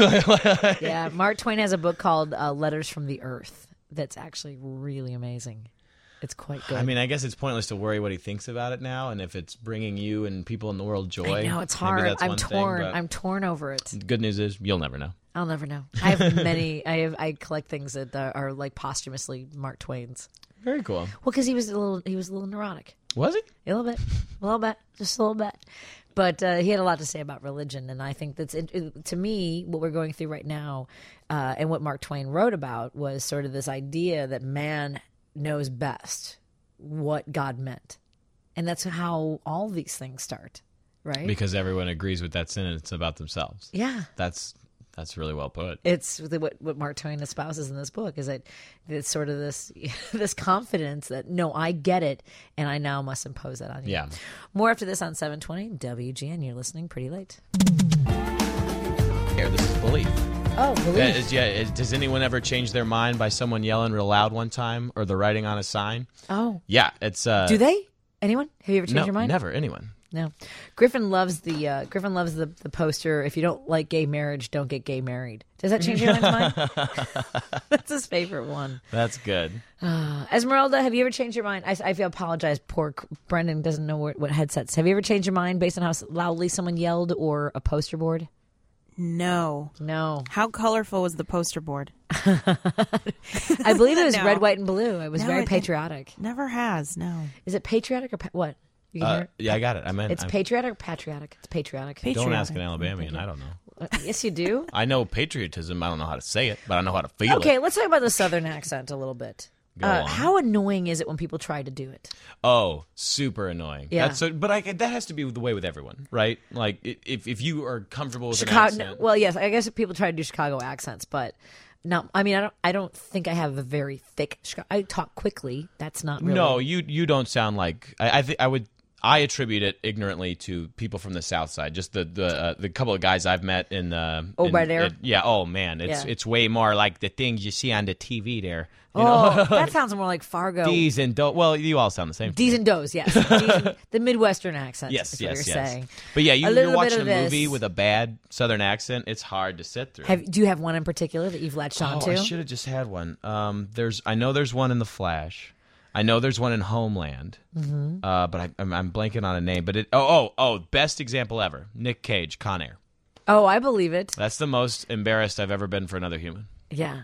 yeah, Mark Twain has a book called uh, Letters from the Earth that's actually really amazing. It's quite good. I mean, I guess it's pointless to worry what he thinks about it now, and if it's bringing you and people in the world joy. I know it's maybe hard. that's I'm one torn. Thing, but I'm torn over it. the good news is you'll never know. I'll never know. I have many. I have. I collect things that uh, are like posthumously Mark Twain's. Very cool. Well, because he was a little. He was a little neurotic. Was he? A little bit. A little bit. Just a little bit. But uh, he had a lot to say about religion, and I think that's it, it, to me what we're going through right now, uh, and what Mark Twain wrote about was sort of this idea that man knows best what God meant, and that's how all these things start, right? Because everyone agrees with that sentence about themselves. Yeah. That's that's really well put. It's the, what what Mark Twain espouses in this book is that it's sort of this this confidence that no, I get it, and I now must impose that on you. Yeah. More after this on seven twenty W G N. You're listening pretty late. Here, this is Belief. Oh, Belief. Uh, is- yeah, is- does anyone ever change their mind by someone yelling real loud one time or the writing on a sign? Oh. Yeah, it's. Uh, Do they? Anyone? Have you ever changed no, your mind? Never. Anyone. No, Griffin loves the uh, Griffin loves the, the poster. If you don't like gay marriage, don't get gay married. Does that change your mind? That's his favorite one. That's good. Uh, Esmeralda, have you ever changed your mind? I, I feel apologize. Poor Brendan doesn't know what, what headsets. Have you ever changed your mind based on how loudly someone yelled or a poster board? No. No. How colorful was the poster board? I believe it was No. red, white, and blue. It was No, very it- patriotic. Never has, no. Is it patriotic or pa- what? You can Uh, hear it? yeah, I got it. I meant It's I'm- patriotic or patriotic? It's patriotic. Don't ask an Alabamian. I don't know. Uh, Yes, you do. I know patriotism. I don't know how to say it, but I know how to feel Okay, it. let's talk about the Southern accent a little bit. Go Uh, on. how annoying is it when people try to do it? Oh, super annoying. Yeah. That's so, but I, that has to be the way with everyone, right? Like, i- if if you are comfortable with an Chicago. accent. Well, yes, I guess people try to do Chicago accents, but not. I mean, I don't. I don't think I have a very thick. Chicago, I talk quickly. That's not really. No, you you don't sound like. I, I think I would. I attribute it ignorantly to people from the South Side. Just the the uh, the couple of guys I've met in. Uh, Oh, in- right there? in- yeah. Oh man, it's Yeah. it's way more like the things you see on the T V there. You Oh, know? that sounds more like Fargo. D's and do. Well, you all sound the same. D's and does, yes. D's and- the Midwestern accent. Yes, is what yes, you're yes. saying. But yeah, you, A you're little bit watching of a movie this. with a bad Southern accent. It's hard to sit through. Have, do you have one in particular that you've latched oh, on to? I should have just had one. Um, there's, I know there's one in The Flash. I know there's one in Homeland. Mhm. Uh, but I, I'm, I'm blanking on a name. But it, oh, oh, oh, best example ever: Nick Cage, Con Air. Oh, I believe it. That's the most embarrassed I've ever been for another human. Yeah.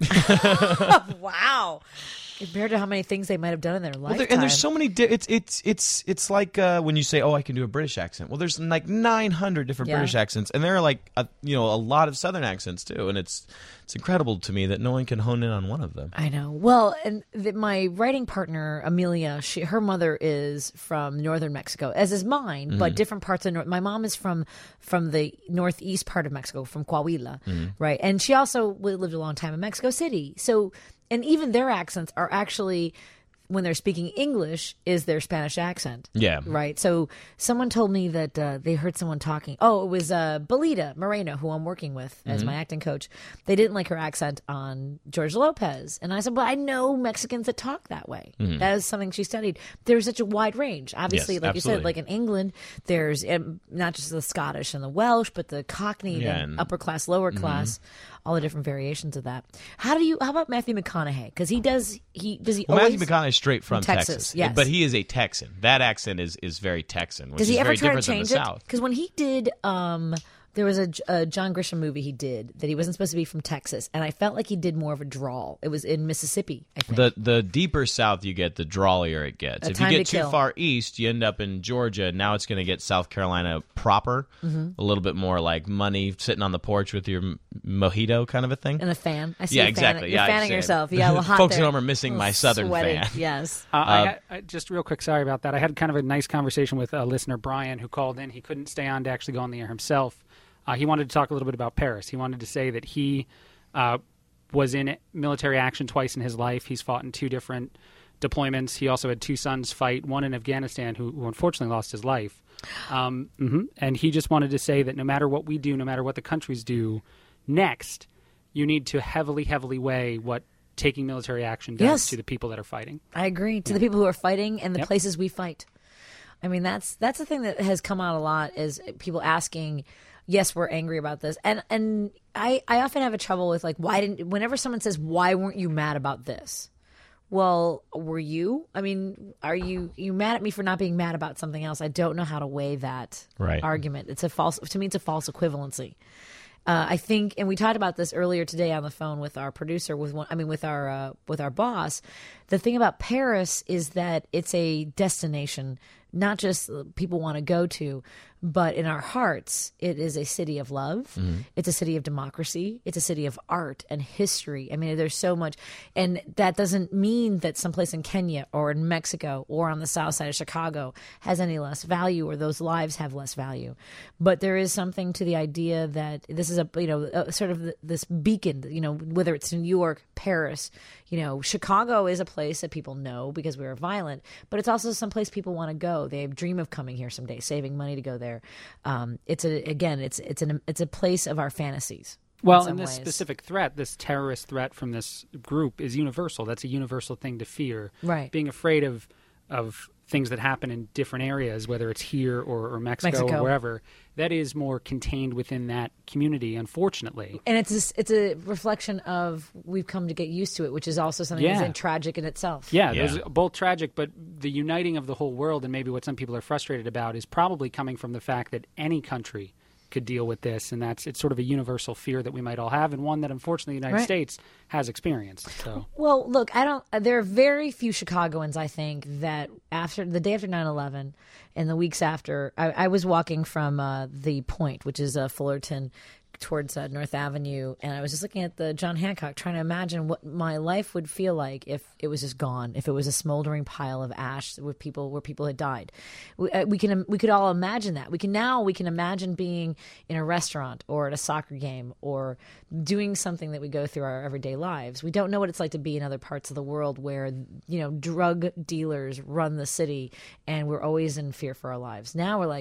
Wow. Compared to how many things they might have done in their Well, lifetime. there, and there's so many. Di- it's it's it's it's like uh, when you say, "Oh, I can do a British accent." Well, there's like nine hundred different Yeah. British accents, and there are like a, you know a lot of Southern accents too. And it's it's incredible to me that no one can hone in on one of them. I know. Well, and the, my writing partner Amelia, she her mother is from northern Mexico, as is mine, but Mhm. different parts of north. My mom is from from the northeast part of Mexico, from Coahuila, Mhm. right? And she also lived a long time in Mexico City. So, and even their accents are actually, when they're speaking English, is their Spanish accent. Yeah. Right. So someone told me that uh, they heard someone talking. Oh, it was uh, Belita Moreno, who I'm working with as Mhm. my acting coach. They didn't like her accent on George Lopez. And I said, well, I know Mexicans that talk that way. Mhm. That is something she studied. There's such a wide range. Obviously, Yes, like you said, absolutely. like in England, there's um, not just the Scottish and the Welsh, but the Cockney, Yeah, the and- upper class, lower Mhm. class, all the different variations of that. How do you, how about Matthew McConaughey? Because he does, he, does he Well, always? Matthew McConaughey is straight from Texas, Texas, yes. but he is a Texan. That accent is, is very Texan, which Does is he ever very try to different than change the it? South. Because when he did, um, there was a, a John Grisham movie he did that he wasn't supposed to be from Texas, and I felt like he did more of a drawl. It was in Mississippi, I think. The the deeper south you get, the drawlier it gets. A if Time you to get too Kill. far east, you end up in Georgia. Now it's going to get South Carolina proper, Mhm. a little bit more like money, sitting on the porch with your m- mojito kind of a thing. And a fan. I see yeah, you fan- exactly. you're yeah, I fanning see it. yourself. Yeah, a little hot Folks there. at home are missing A my little southern sweaty. fan. Yes. Uh, Uh, I had, I, just real quick, sorry about that. I had kind of a nice conversation with a listener, Brian, who called in. He couldn't stay on to actually go on the air himself. Uh, he wanted to talk a little bit about Paris. He wanted to say that he uh, was in military action twice in his life. He's fought in two different deployments. He also had two sons fight, one in Afghanistan, who, who unfortunately lost his life. Um, mhm. And he just wanted to say that no matter what we do, no matter what the countries do next, you need to heavily, heavily weigh what taking military action does Yes. to the people that are fighting. I agree. To the people who are fighting and the Yep. places we fight. I mean, that's that's the thing that has come out a lot is people asking, yes, we're angry about this. And and I, I often have a trouble with like, why didn't, whenever someone says, why weren't you mad about this? Well, were you? I mean, are you you mad at me for not being mad about something else? I don't know how to weigh that Right. argument. It's a false, to me, it's a false equivalency. Uh, I think, and we talked about this earlier today on the phone with our producer, with one, I mean, with our uh, with our boss. The thing about Paris is that it's a destination, not just people want to go to, but in our hearts, it is a city of love. Mhm. It's a city of democracy. It's a city of art and history. I mean, there's so much, and that doesn't mean that someplace in Kenya or in Mexico or on the south side of Chicago has any less value or those lives have less value. But there is something to the idea that this is a, you know, a, sort of this beacon, you know, whether it's New York, Paris, you know, Chicago is a place that people know because we are violent, but it's also some place people want to go. They dream of coming here someday, saving money to go there. Um, it's a, again, it's it's an it's a place of our fantasies. Well, in and some this ways. specific threat, this terrorist threat from this group is universal. That's a universal thing to fear. Right. Being afraid of of things that happen in different areas, whether it's here or, or Mexico, Mexico. or wherever, that is more contained within that community, unfortunately. And it's a, it's a reflection of we've come to get used to it, which is also something Yeah. that's tragic in itself. Yeah, Yeah. those are both tragic, but the uniting of the whole world, and maybe what some people are frustrated about, is probably coming from the fact that any country could deal with this, and that's it's sort of a universal fear that we might all have, and one that unfortunately the United Right. States has experienced. So Well, look, I don't. There are very few Chicagoans, I think, that after the day after nine eleven and the weeks after, I, I was walking from uh, the Point, which is uh, Fullerton, towards uh, North Avenue, and I was just looking at the John Hancock, trying to imagine what my life would feel like if it was just gone, if it was a smoldering pile of ash with people where people had died. We, uh, we can we could all imagine that. We can now we can imagine being in a restaurant or at a soccer game or doing something that we go through our everyday lives. We don't know what it's like to be in other parts of the world where, you know, drug dealers run the city, and we're always in fear for our lives. Now we're like,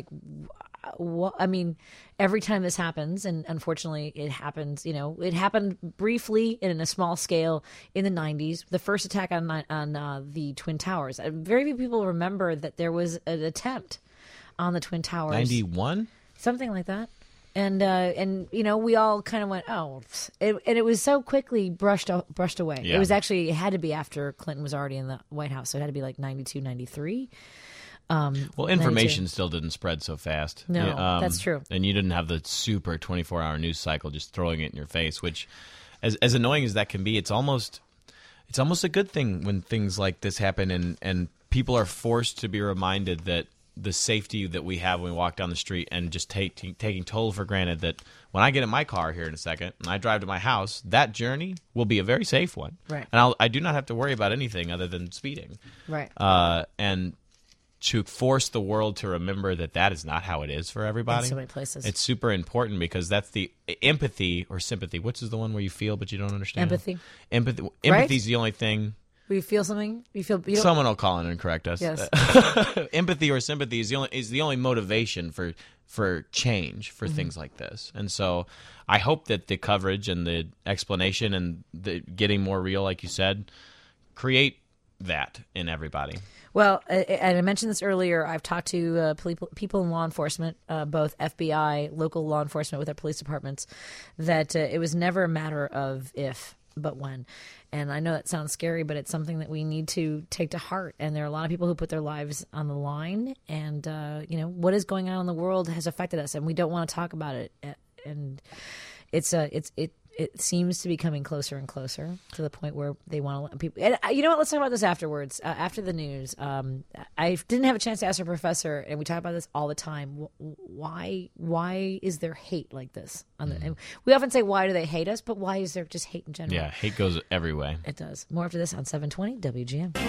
what? I mean, every time this happens, and unfortunately it happens, you know, it happened briefly and in a small scale in the nineties, the first attack on on uh, the Twin Towers. Uh, Very few people remember that there was an attempt on the Twin Towers. ninety-one? Something like that. And, uh, and you know, we all kind of went, oh, it, and it was so quickly brushed o- brushed away. Yeah. It was actually, it had to be after Clinton was already in the White House, so it had to be like ninety-two, ninety-three. Um, Well, information ninety-two. still didn't spread so fast. No, Yeah, that's true. And you didn't have the super twenty-four hour news cycle just throwing it in your face, which, as as annoying as that can be, it's almost it's almost a good thing when things like this happen and, and people are forced to be reminded that the safety that we have when we walk down the street and just take, t- taking total for granted that when I get in my car here in a second and I drive to my house, that journey will be a very safe one. Right. And I'll, I do not have to worry about anything other than speeding. Right. Uh, and to force the world to remember that that is not how it is for everybody. In so many places. It's super important because that's the empathy or sympathy. Which is the one where you feel but you don't understand? Empathy. Empathy. Right? Empathy is the only thing. We feel something. You feel. You don't, Someone will call in and correct us. Yes. Empathy or sympathy is the only is the only motivation for for change for Mhm. things like this. And so, I hope that the coverage and the explanation and the getting more real, like you said, create that in everybody. Well, uh, and I mentioned this earlier. I've talked to uh, people, people in law enforcement, uh, both F B I, local law enforcement with their police departments, that uh, it was never a matter of if, but when. And I know that sounds scary, but it's something that we need to take to heart. And there are a lot of people who put their lives on the line. And, uh, you know, what is going on in the world has affected us, and we don't want to talk about it. And it's uh, it's it. It seems to be coming closer and closer to the point where they want to let people. And uh, you know what? Let's talk about this afterwards. Uh, after the news, um, I didn't have a chance to ask our professor, and we talk about this all the time. Why? Why is there hate like this? On the, and we often say, "Why do they hate us?" But why is there just hate in general? Yeah, hate goes every way. It does. More after this on seven twenty W G M.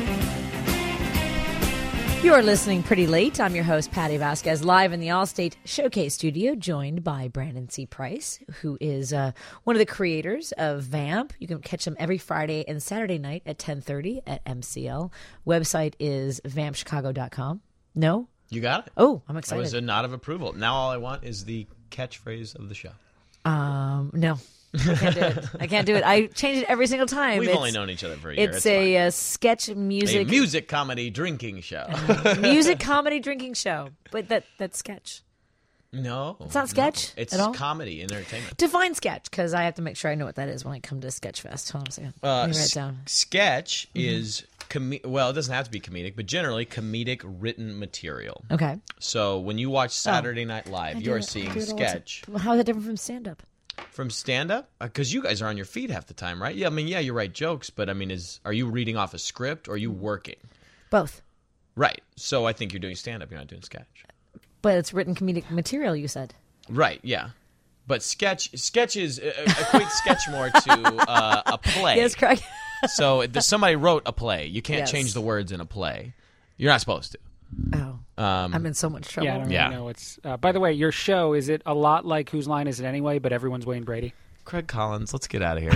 You're listening Pretty Late. I'm your host, Patty Vasquez, live in the Allstate Showcase studio, joined by Brandon C. Price, who is uh, one of the creators of Vamp. You can catch him every Friday and Saturday night at ten thirty at M C L. Website is vamp chicago dot com. No? You got it. Oh, I'm That excited. was a nod of approval. Now all I want is the catchphrase of the show. Um, no. I can't do it. I can't do it. I change it every single time. We've It's- only known each other for a year. It's, It's a, uh sketch music A music comedy drinking show. music comedy drinking show, but that that's sketch. No, It's not sketch no. It's at all? comedy and entertainment. Define sketch, because I have to make sure I know what that is when I come to Sketchfest. Hold on a second. Uh, Let me write it s- down. Sketch Mhm. is com- well, it doesn't have to be comedic, but generally comedic written material. Okay. So when you watch Saturday Night Live, I do you're it- I seeing do it all the time. sketch. Well, how is that different from stand-up? From stand-up? Because you guys are on your feet half the time, right? Yeah, I mean, yeah, you write jokes, but I mean, is are you reading off a script or are you working? Both. Right. So I think you're doing stand-up. You're not doing sketch. But it's written comedic material, you said. Right. Yeah. But sketch sketch is uh, equate sketch more to uh, a play. Yes, correct. So if somebody wrote a play. You can't Yes. change the words in a play. You're not supposed to. Oh. Um, I'm in so much trouble. Yeah, I don't Yeah. really know. It's, uh, by the way, your show, is it a lot like Whose Line Is It Anyway, but everyone's Wayne Brady? Craig Collins, let's get out of here.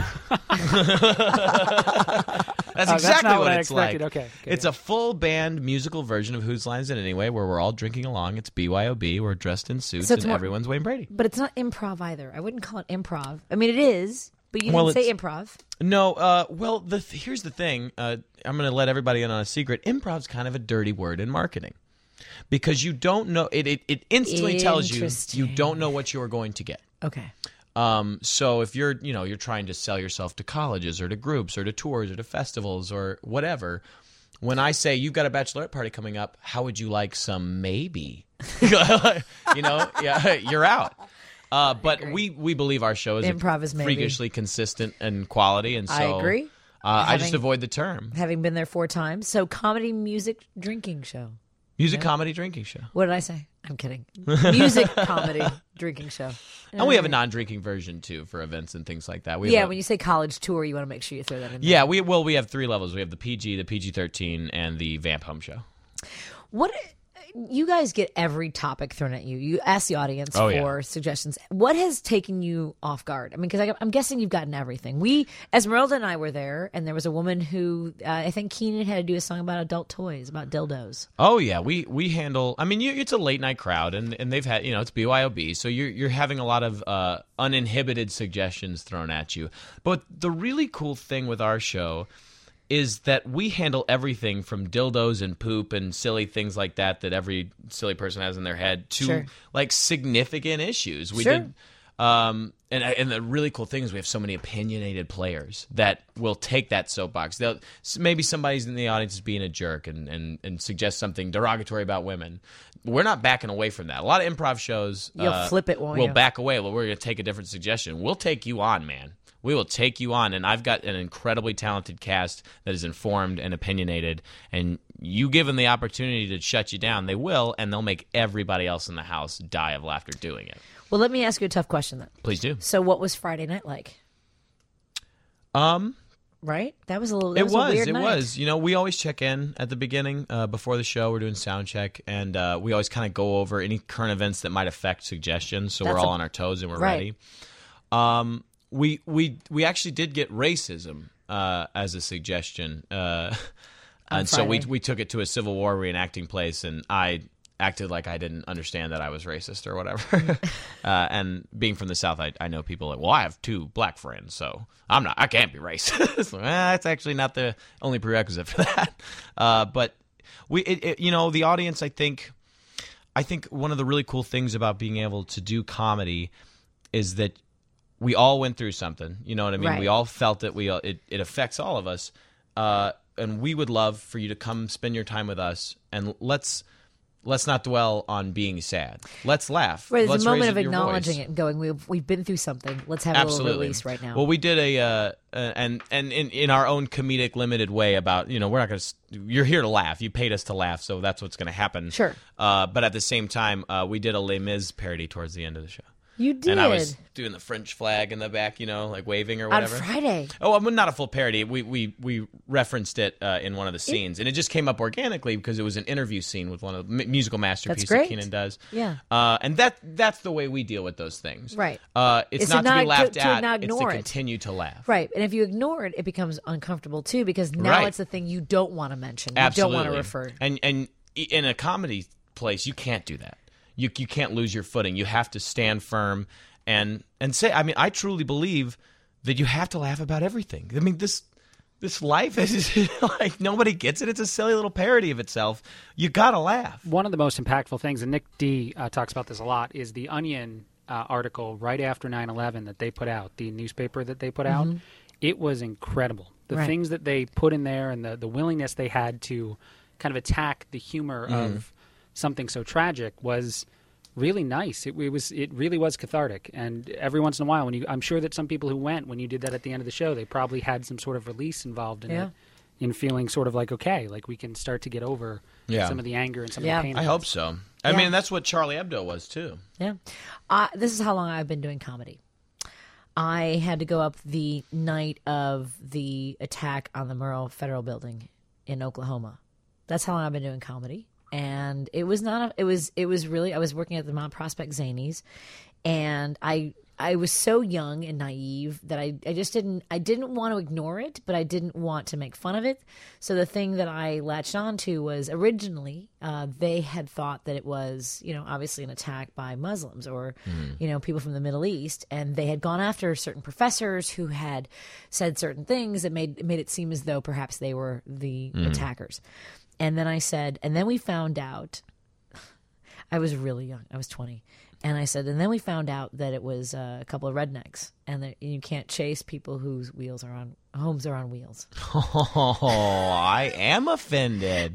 That's Oh, exactly that's not what, what I it's like. expected. Okay, okay, It's a full band musical version of Whose Line Is It Anyway, where we're all drinking along. It's B Y O B. We're dressed in suits, So it's and more- everyone's Wayne Brady. But it's not improv either. I wouldn't call it improv. I mean, it is. But you Well, didn't say it's- improv. No, uh, well, the th- here's the thing. Uh, I'm going to let everybody in on a secret. Improv's kind of a dirty word in marketing because you don't know it. It, it instantly tells you you don't know what you are going to get. Okay. Um, so if you're, you know, you're trying to sell yourself to colleges or to groups or to tours or to festivals or whatever, when I say you've got a bachelorette party coming up, how would you like some maybe? you know, yeah, you're out. Uh, but we, we believe our show is Improv is maybe. freakishly consistent in quality, and so I agree. Uh, I just Having- avoid the term Having been there four times. So comedy, music, drinking show. music, Yeah. comedy, drinking show. What did I say? I'm kidding. Music, comedy, drinking show. And we have a non-drinking version too for events and things like that. We yeah, have a- when you say college tour, you want to make sure you throw that in there. yeah, we well we have three levels. We have the P G, the P G thirteen, and the Vamp Home Show. What you guys get every topic thrown at you. You ask the audience Oh, for yeah. suggestions. What has taken you off guard? I mean, because I'm guessing you've gotten everything. We, Esmeralda and I were there, and there was a woman who uh, I think Keenan had to do a song about adult toys, about dildos. Oh yeah, we we handle. I mean, you, it's a late night crowd, and, and they've had you know it's B Y O B, so you're you're having a lot of uh, uninhibited suggestions thrown at you. But the really cool thing with our show is that we handle everything from dildos and poop and silly things like that that every silly person has in their head to Sure. like significant issues. We Sure. did. Um, and and the really cool thing is we have so many opinionated players that will take that soapbox. They'll maybe somebody's in the audience is being a jerk and, and, and suggest something derogatory about women. We're not backing away from that. A lot of improv shows You'll uh, flip it, won't will you? back away. Well, we're going to take a different suggestion. We'll take you on, man. We will take you on, and I've got an incredibly talented cast that is informed and opinionated, and you give them the opportunity to shut you down, they will, and they'll make everybody else in the house die of laughter doing it. Well, let me ask you a tough question then. Please do. So, what was Friday night like? Um, Right? That was a little. That it was, was. a weird It night. was. You know, we always check in at the beginning uh, before the show. We're doing sound check, and uh, we always kind of go over any current events that might affect suggestions, so That's we're all a- on our toes and we're right. ready. Um, we we we actually did get racism uh, as a suggestion, uh, On and so we Friday. we took it to a Civil War reenacting place, and I acted like I didn't understand that I was racist or whatever. uh, and being from the South, I, I know people like, well, I have two black friends, so I'm not, I can't be racist. Well, that's actually not the only prerequisite for that. Uh, but we, it, it, you know, the audience, I think, I think one of the really cool things about being able to do comedy is that we all went through something. You know what I mean? Right. We all felt it. We all, it, it affects all of us. Uh, and we would love for you to come spend your time with us, and let's let's not dwell on being sad. Let's laugh. Right, there's Let's a moment raise of your acknowledging voice. it and going, we've, we've been through something. Let's have a little Absolutely. release right now. Well, we did a uh, uh, and and in, in our own comedic limited way about, you know, we're not going to. You're here to laugh. You paid us to laugh, so that's what's going to happen. Sure. Uh, but at the same time, uh, we did a Les Mis parody towards the end of the show. You did. And I was doing the French flag in the back, you know, like waving or On whatever. Friday. Oh, I'm not a full parody. We we we referenced it uh, in one of the scenes, and it just came up organically because it was an interview scene with one of the m- musical masterpieces that great. Keenan does. Yeah. Uh, and that that's the way we deal with those things. Right. Uh, it's, It's to not to not- be laughed to- to at. not It's to ignore it. continue to laugh. Right. And if you ignore it, it becomes uncomfortable too, because now Right. it's the thing you don't want to mention. You Absolutely. don't want to refer. And and in a comedy place, you can't do that. You you can't lose your footing. You have to stand firm and and say. I mean, I truly believe that you have to laugh about everything. I mean, this this life is like nobody gets it. It's a silly little parody of itself. You gotta laugh. One of the most impactful things, and Nick D uh, talks about this a lot, is the Onion uh, article right after nine eleven that they put out, the newspaper that they put out. Mhm. It was incredible. The Right. things that they put in there and the, the willingness they had to kind of attack the humor Mhm. of something so tragic was really nice. It, it was it really was cathartic. And every once in a while, when you, I'm sure that some people who went when you did that at the end of the show, they probably had some sort of release involved in Yeah. it, in feeling sort of like, okay, like we can start to get over Yeah. some of the anger and some Yeah. of the pain. I of hope this. so. I Yeah. mean, that's what Charlie Hebdo was too. Yeah. Uh, this is how long I've been doing comedy. I had to go up the night of the attack on the Murrah Federal Building in Oklahoma. That's how long I've been doing comedy. And it was not, a, it was, it was really, I was working at the Mount Prospect Zanies, and I, I was so young and naive that I, I just didn't I didn't want to ignore it, but I didn't want to make fun of it. So the thing that I latched onto was originally uh, they had thought that it was, you know, obviously an attack by Muslims or, Mhm. you know, people from the Middle East, and they had gone after certain professors who had said certain things that made made it seem as though perhaps they were the Mhm. attackers. And then I said, and then we found out. I was really young. I was twenty. And I said, and then we found out that it was uh, a couple of rednecks, and that you can't chase people whose wheels are on homes are on wheels. Oh, I am offended.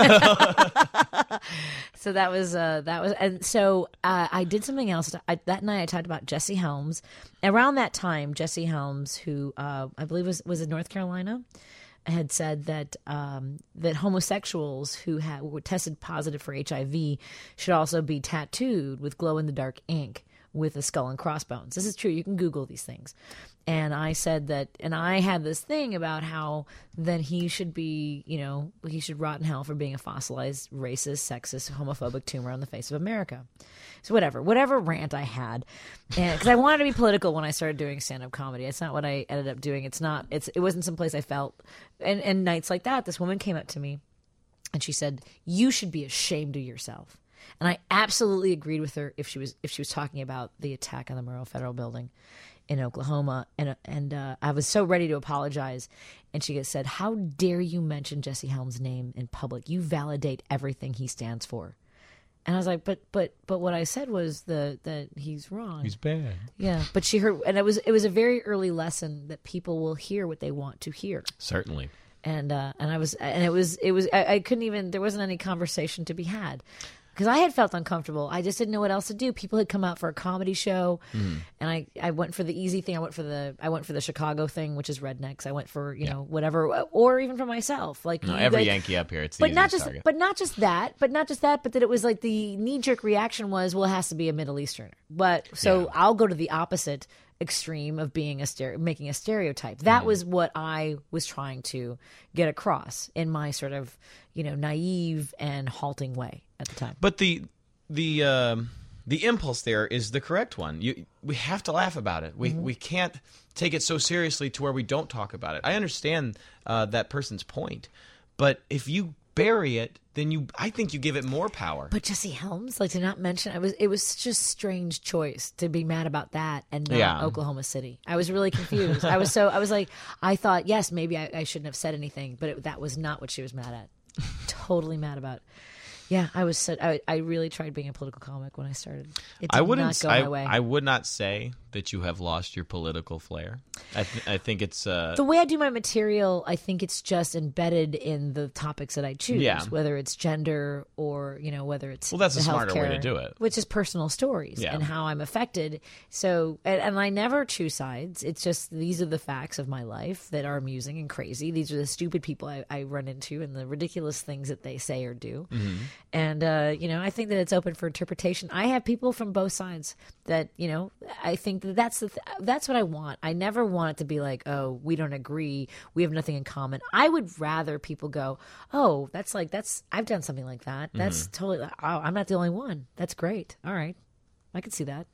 So that was uh, that was, and so uh, I did something else. I, that night I talked about Jesse Helms. Around that time, Jesse Helms, who uh, I believe was was in North Carolina, had said that um, that homosexuals who had were tested positive for H I V should also be tattooed with glow in the dark ink with a skull and crossbones. This is true. You can Google these things. And I said that, and I had this thing about how then he should be, you know, he should rot in hell for being a fossilized, racist, sexist, homophobic tumor on the face of America. So whatever, whatever rant I had, and because I wanted to be political when I started doing stand-up comedy. It's not what I ended up doing. It's not. It's it wasn't someplace I felt. And and nights like that, this woman came up to me, and she said, "You should be ashamed of yourself." And I absolutely agreed with her if she was if she was talking about the attack on the Murrah Federal Building in Oklahoma, and and uh, I was so ready to apologize, and she said, "How dare you mention Jesse Helms' name in public? You validate everything he stands for." And I was like, "But but but what I said was the that he's wrong. He's bad." Yeah, but she heard, and it was it was a very early lesson that people will hear what they want to hear. Certainly. And uh, and I was and it was it was I, I couldn't even there wasn't any conversation to be had. Because I had felt uncomfortable. I just didn't know what else to do. People had come out for a comedy show, Mhm. and I, I went for the easy thing. I went for the I went for the Chicago thing, which is rednecks. I went for you know whatever, or even for myself. Like No, you every guys- Yankee up here, it's the but not easiest just target. but not just that, but not just that, but that it was like the knee jerk reaction was, well, it has to be a Middle Easterner. But so Yeah. I'll go to the opposite extreme of being a stereo, making a stereotype. That Mm-hmm. was what I was trying to get across in my sort of you know naive and halting way at the time. But the the um, the impulse there is the correct one. You we have to laugh about it. We Mhm. we can't take it so seriously to where we don't talk about it. I understand uh, that person's point, but if you bury it, then you I think you give it more power. But Jesse Helms, like to not mention, it was it was such a strange choice to be mad about that and not Yeah. Oklahoma City. I was really confused. I was so I was like, I thought yes, maybe I, I shouldn't have said anything, but it, that was not what she was mad at. Totally mad about. Yeah, I was. So, I I really tried being a political comic when I started. It did I wouldn't. not go I, my way. I would not say that you have lost your political flair. I, th- I think it's uh, The way I do my material, I think it's just embedded in the topics that I choose, Yeah. whether it's gender or, you know, whether it's Well, that's the a smarter way to healthcare, do it. which is personal stories Yeah. and how I'm affected. So, and, and I never choose sides. It's just these are the facts of my life that are amusing and crazy. These are the stupid people I, I run into and the ridiculous things that they say or do. Mhm. And, uh, you know, I think that it's open for interpretation. I have people from both sides that, you know, I think that that's the th- that's what I want. I never want it to be like, oh, we don't agree. We have nothing in common. I would rather people go, oh, that's like, that's, I've done something like that. That's Mhm. totally, oh, I'm not the only one. That's great. All right. I can see that.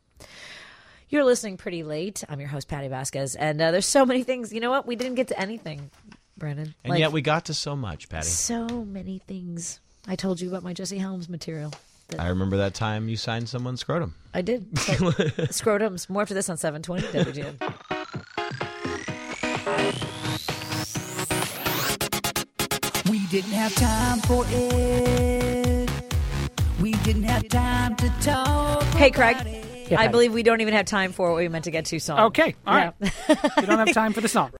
You're listening Pretty Late. I'm your host, Patty Vasquez. And uh, there's so many things. You know what? We didn't get to anything, Brandon. and Like, yet we got to so much, Patty. so many things. I told you about my Jesse Helms material. that- I remember that time you signed someone's scrotum. I did. So, scrotums. More after this on seven twenty W G N. We didn't have time for it. We didn't have time to talk. Hey, Craig. about it. I believe we don't even have time for what we meant to get to song. Okay, all Yeah. right. We don't have time for the song.